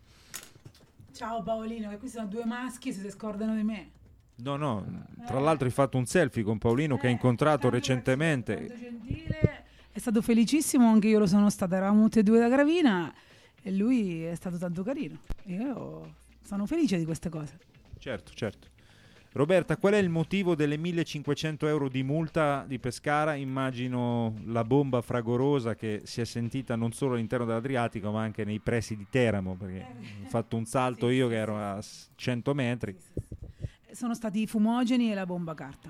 Ciao Paolino, che qui sono due maschi e si scordano di me. No, tra l'altro hai fatto un selfie con Paolino che hai incontrato recentemente. Gentile, è stato felicissimo, anche io lo sono stata, eravamo tutti e due da Gravina e lui è stato tanto carino. Io sono felice di queste cose. Certo. Roberta, qual è il motivo delle 1.500 euro di multa di Pescara? Immagino la bomba fragorosa che si è sentita non solo all'interno dell'Adriatico ma anche nei pressi di Teramo, perché ho fatto un salto io che ero a 100 metri. Sono stati i fumogeni e la bomba carta.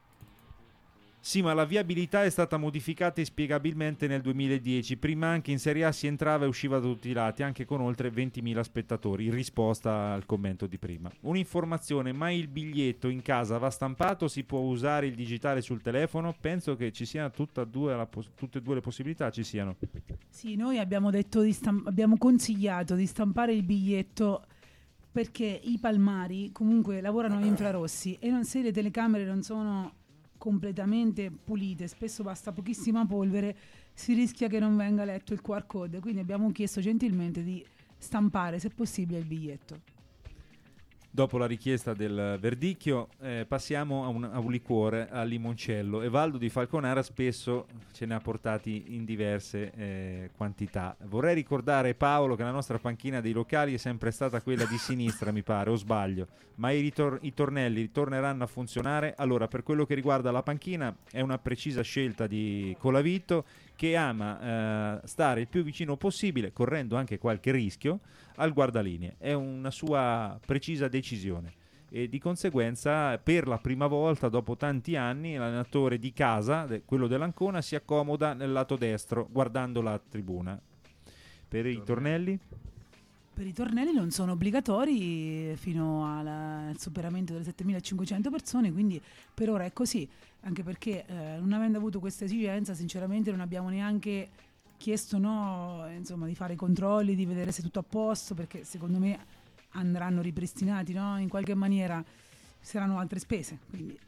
Sì, ma la viabilità è stata modificata inspiegabilmente nel 2010. Prima anche in Serie A si entrava e usciva da tutti i lati, anche con oltre 20.000 spettatori, in risposta al commento di prima. Un'informazione, ma il biglietto in casa va stampato? Si può usare il digitale sul telefono? Penso che ci siano tutte e due le possibilità, ci siano. Sì, noi abbiamo detto abbiamo consigliato di stampare il biglietto perché i palmari comunque lavorano a infrarossi e se le telecamere non sono completamente pulite, spesso basta pochissima polvere, si rischia che non venga letto il QR code, quindi abbiamo chiesto gentilmente di stampare se possibile il biglietto. Dopo la richiesta del verdicchio passiamo a un liquore al limoncello. Evaldo di Falconara spesso ce ne ha portati in diverse quantità. Vorrei ricordare, Paolo, che la nostra panchina dei locali è sempre stata quella di sinistra, mi pare, o sbaglio, ma i tornelli torneranno a funzionare. Allora, per quello che riguarda la panchina è una precisa scelta di Colavito, che ama stare il più vicino possibile, correndo anche qualche rischio, al guardalinee. È una sua precisa decisione e di conseguenza per la prima volta dopo tanti anni l'allenatore di casa, quello dell'Ancona, si accomoda nel lato destro guardando la tribuna. Per i tornelli? Per i tornelli non sono obbligatori fino al superamento delle 7.500 persone, quindi per ora è così, anche perché non avendo avuto questa esigenza sinceramente non abbiamo neanche chiesto di fare i controlli, di vedere se è tutto a posto, perché secondo me andranno ripristinati, in qualche maniera saranno altre spese, quindi.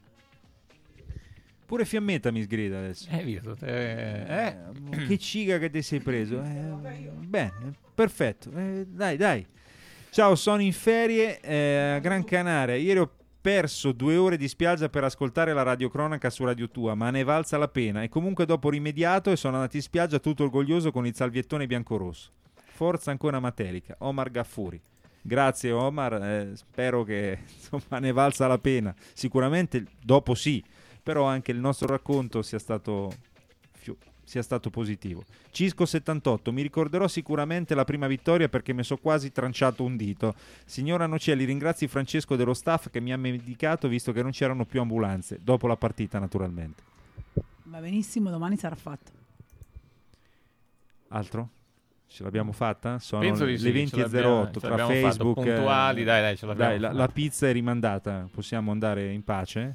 Pure Fiammetta mi sgrida adesso. Visto, che ciga che ti sei preso. Bene, perfetto. Dai. Ciao, sono in ferie a Gran Canaria. Ieri ho perso 2 ore di spiaggia per ascoltare la radiocronaca su Radio Tua, ma ne è valsa la pena. E comunque dopo rimediato e sono andato in spiaggia tutto orgoglioso con il salviettone biancorosso. Forza ancora Matelica. Omar Gaffuri. Grazie Omar, spero che ne valsa la pena. Sicuramente dopo sì, però anche il nostro racconto sia stato positivo. Cisco 78, mi ricorderò sicuramente la prima vittoria perché mi so quasi tranciato un dito. Signora Nocelli, ringrazi Francesco dello staff che mi ha medicato visto che non c'erano più ambulanze, dopo la partita naturalmente. Va benissimo, domani sarà fatto. Altro? Ce l'abbiamo fatta? Sono Penso le sì, 20:08 tra Facebook puntuali, dai, ce l'abbiamo dai, la pizza è rimandata, possiamo andare in pace?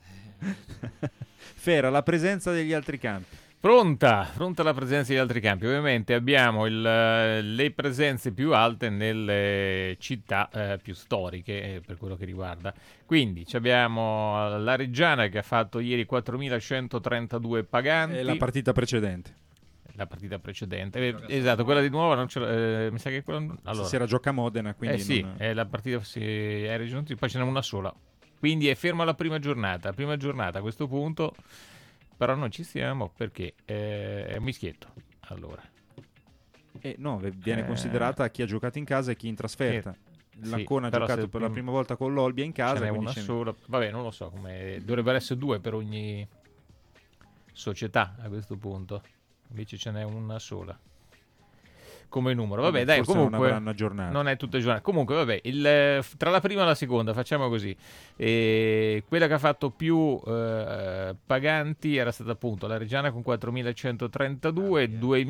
Fera, la presenza degli altri campi. Pronta la presenza degli altri campi. Ovviamente abbiamo le presenze più alte nelle città più storiche per quello che riguarda. Quindi abbiamo la Reggiana che ha fatto ieri 4.132 paganti. È la partita precedente. Esatto, quella di nuovo non ce mi sa che quella allora. Si era gioca a Modena, quindi sì, la partita è raggiunta, poi ce n'è una sola. Quindi è ferma la prima giornata a questo punto. Però non ci siamo perché è un mischietto. Allora. Viene considerata chi ha giocato in casa e chi in trasferta. L'Ancona ha giocato per la prima volta con l'Olbia in casa. Ce n'è una sola. Vabbè, non lo so, dovrebbero essere 2 per ogni società a questo punto. Invece ce n'è una sola come numero. Vabbè, dai, comunque non è tutte giornate. Comunque, vabbè, tra la prima e la seconda facciamo così. Quella che ha fatto più paganti era stata appunto la Reggiana con 4.132,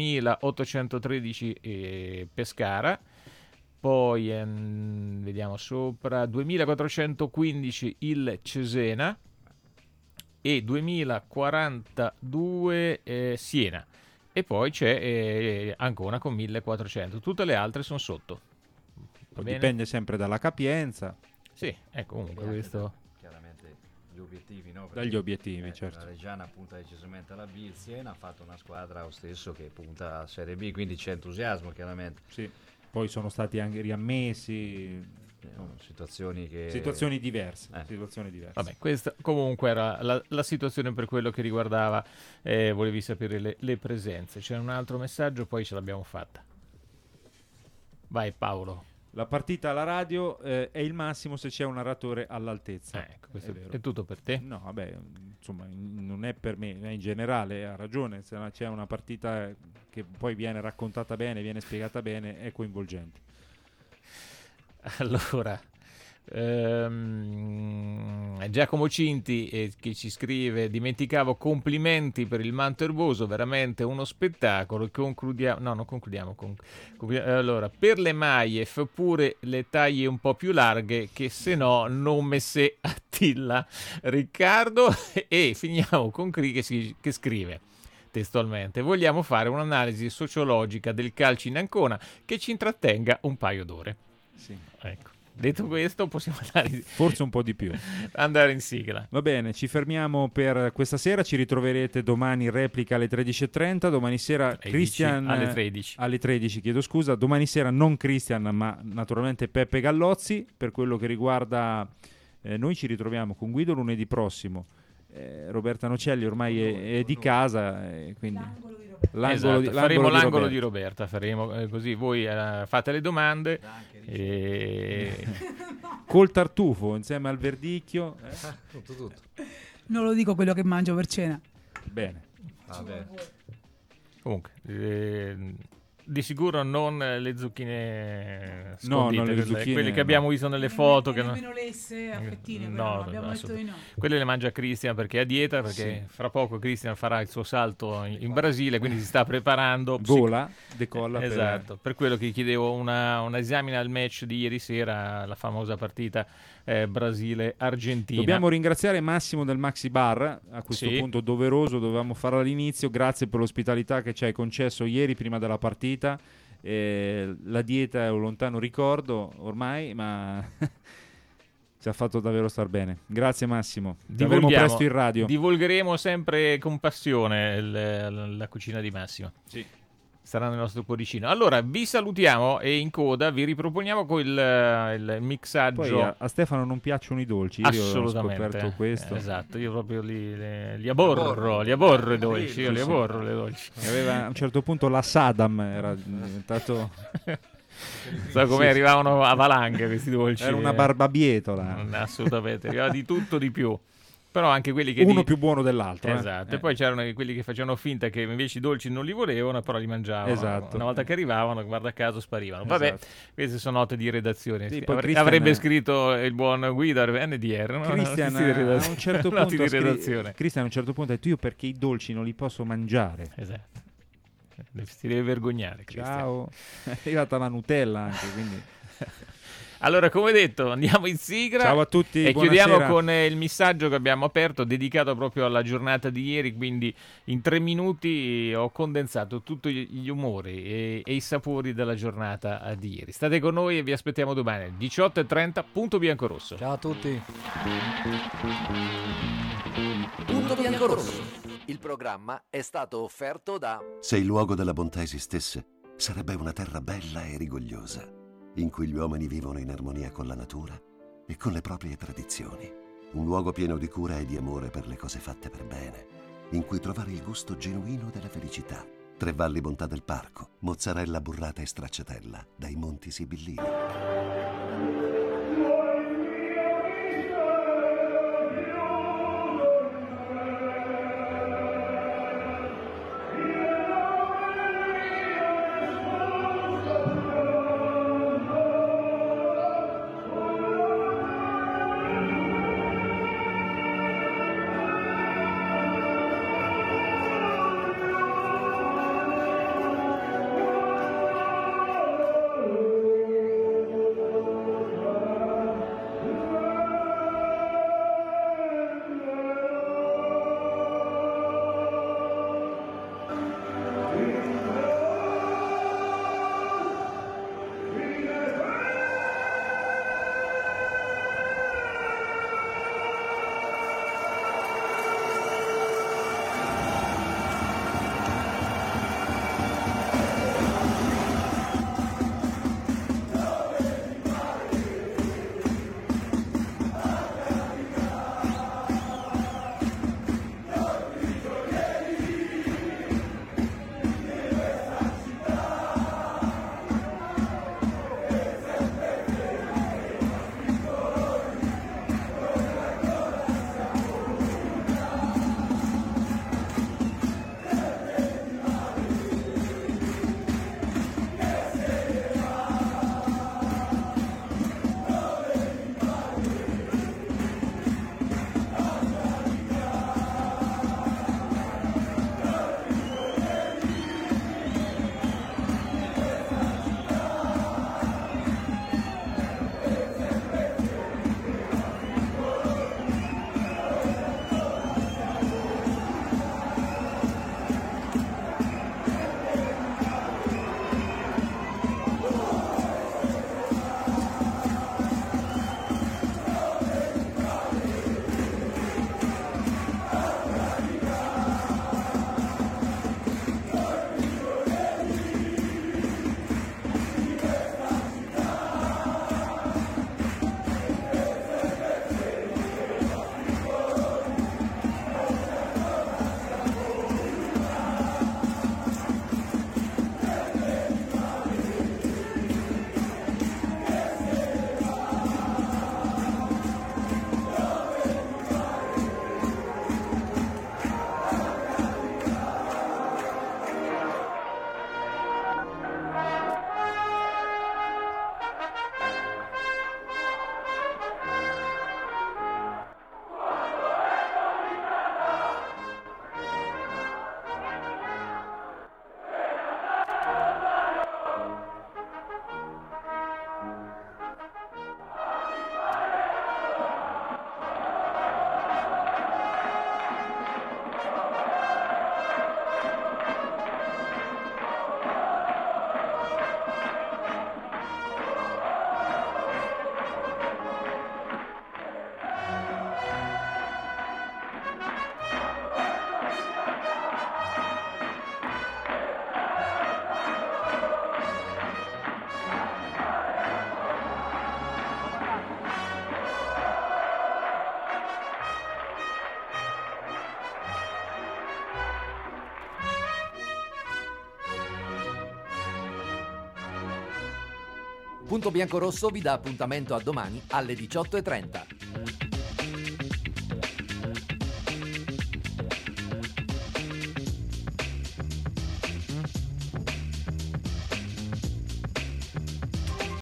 2.813 Pescara. Poi vediamo sopra 2.415 il Cesena. e 2042 Siena. E poi c'è Ancona con 1400. Tutte le altre sono sotto. Dipende sempre dalla capienza. Sì, comunque questo... Chiaramente gli obiettivi, no? Dagli obiettivi, certo. La Reggiana punta decisamente alla B, il Siena ha fatto una squadra lo stesso che punta a Serie B, quindi c'è entusiasmo chiaramente. Sì. Poi sono stati anche riammessi... situazioni diverse. Vabbè, questa comunque era la situazione per quello che riguardava, volevi sapere le presenze. C'è un altro messaggio, poi ce l'abbiamo fatta. Vai Paolo. La partita alla radio è il massimo se c'è un narratore all'altezza. Ecco, questo è tutto per te? No, vabbè, insomma, non è per me, in generale ha ragione. Se c'è una partita che poi viene raccontata bene, viene spiegata bene, è coinvolgente. Allora, Giacomo Cinti che ci scrive: dimenticavo, complimenti per il manto erboso, veramente uno spettacolo. Allora, per le maglie fa pure le taglie un po' più larghe, che se no non messe Attilla Riccardo. E finiamo con Cri che scrive testualmente: vogliamo fare un'analisi sociologica del calcio in Ancona che ci intrattenga un paio d'ore. Sì. Ecco. Detto questo, possiamo andare forse un po' di più. Andare in sigla. Va bene, ci fermiamo per questa sera. Ci ritroverete domani in replica alle 13.30. Domani sera Christian alle 13, chiedo scusa. Domani sera non Christian, ma naturalmente Peppe Gallozzi. Per quello che riguarda noi ci ritroviamo con Guido lunedì prossimo. Roberta Nocelli ormai è di casa, quindi faremo l'angolo di Roberta, faremo così voi fate le domande col tartufo insieme al verdicchio, tutto. Non lo dico quello che mangio per cena. Bene. Comunque di sicuro non le zucchine scondite, no, non le zucchine, quelle che abbiamo visto nelle foto, che nemmeno lesse affettine, no, abbiamo detto di no. Quelle le mangia Christian perché è a dieta, perché fra poco Christian farà il suo salto in Brasile, quindi si sta preparando, decolla. Esatto, per quello che chiedevo una esamina al match di ieri sera, la famosa partita Brasile-Argentina. Dobbiamo ringraziare Massimo del Maxi Bar, a questo punto doveroso, dovevamo farlo all'inizio. Grazie per l'ospitalità che ci hai concesso ieri prima della partita. La dieta è un lontano ricordo ormai, ma ci ha fatto davvero star bene. Grazie Massimo, ti avremo presto in radio. Divulgheremo sempre con passione la cucina di Massimo. Sì. Sarà nel nostro cuoricino. Allora, vi salutiamo e in coda vi riproponiamo il mixaggio. Poi a Stefano non piacciono i dolci. Assolutamente. Io ho scoperto questo. Esatto, io proprio li aborro i dolci. Io li aborro le dolci. Aveva a un certo punto la Saddam, era diventato... So come arrivavano a valanghe questi dolci. Era una barbabietola. Assolutamente, arrivava di tutto di più. Però anche quelli che uno più buono dell'altro. Esatto. E poi c'erano quelli che facevano finta che invece i dolci non li volevano, però li mangiavano. Esatto. Una volta che arrivavano, guarda caso, sparivano. Vabbè, esatto. Queste sono note di redazione. Sì, avrebbe scritto il buon Guido NDR, no? Christian a un certo punto Christian a un certo punto ha detto: io perché i dolci non li posso mangiare. Esatto. Si deve vergognare, Christian. Ciao. È arrivata la Nutella anche, quindi... Allora, come detto, andiamo in sigla. Ciao a tutti, e buonasera. chiudiamo con il messaggio che abbiamo aperto, dedicato proprio alla giornata di ieri. Quindi in 3 minuti ho condensato tutti gli umori e i sapori della giornata di ieri. State con noi e vi aspettiamo domani 18:30, Punto Biancorosso. Ciao a tutti. Punto Biancorosso. Il programma è stato offerto da... Se il luogo della bontà esistesse, sarebbe una terra bella e rigogliosa, in cui gli uomini vivono in armonia con la natura e con le proprie tradizioni. Un luogo pieno di cura e di amore per le cose fatte per bene, in cui trovare il gusto genuino della felicità. Tre Valli Bontà del Parco, mozzarella burrata e stracciatella dai Monti Sibillini. Punto Biancorosso vi dà appuntamento a domani alle 18:30.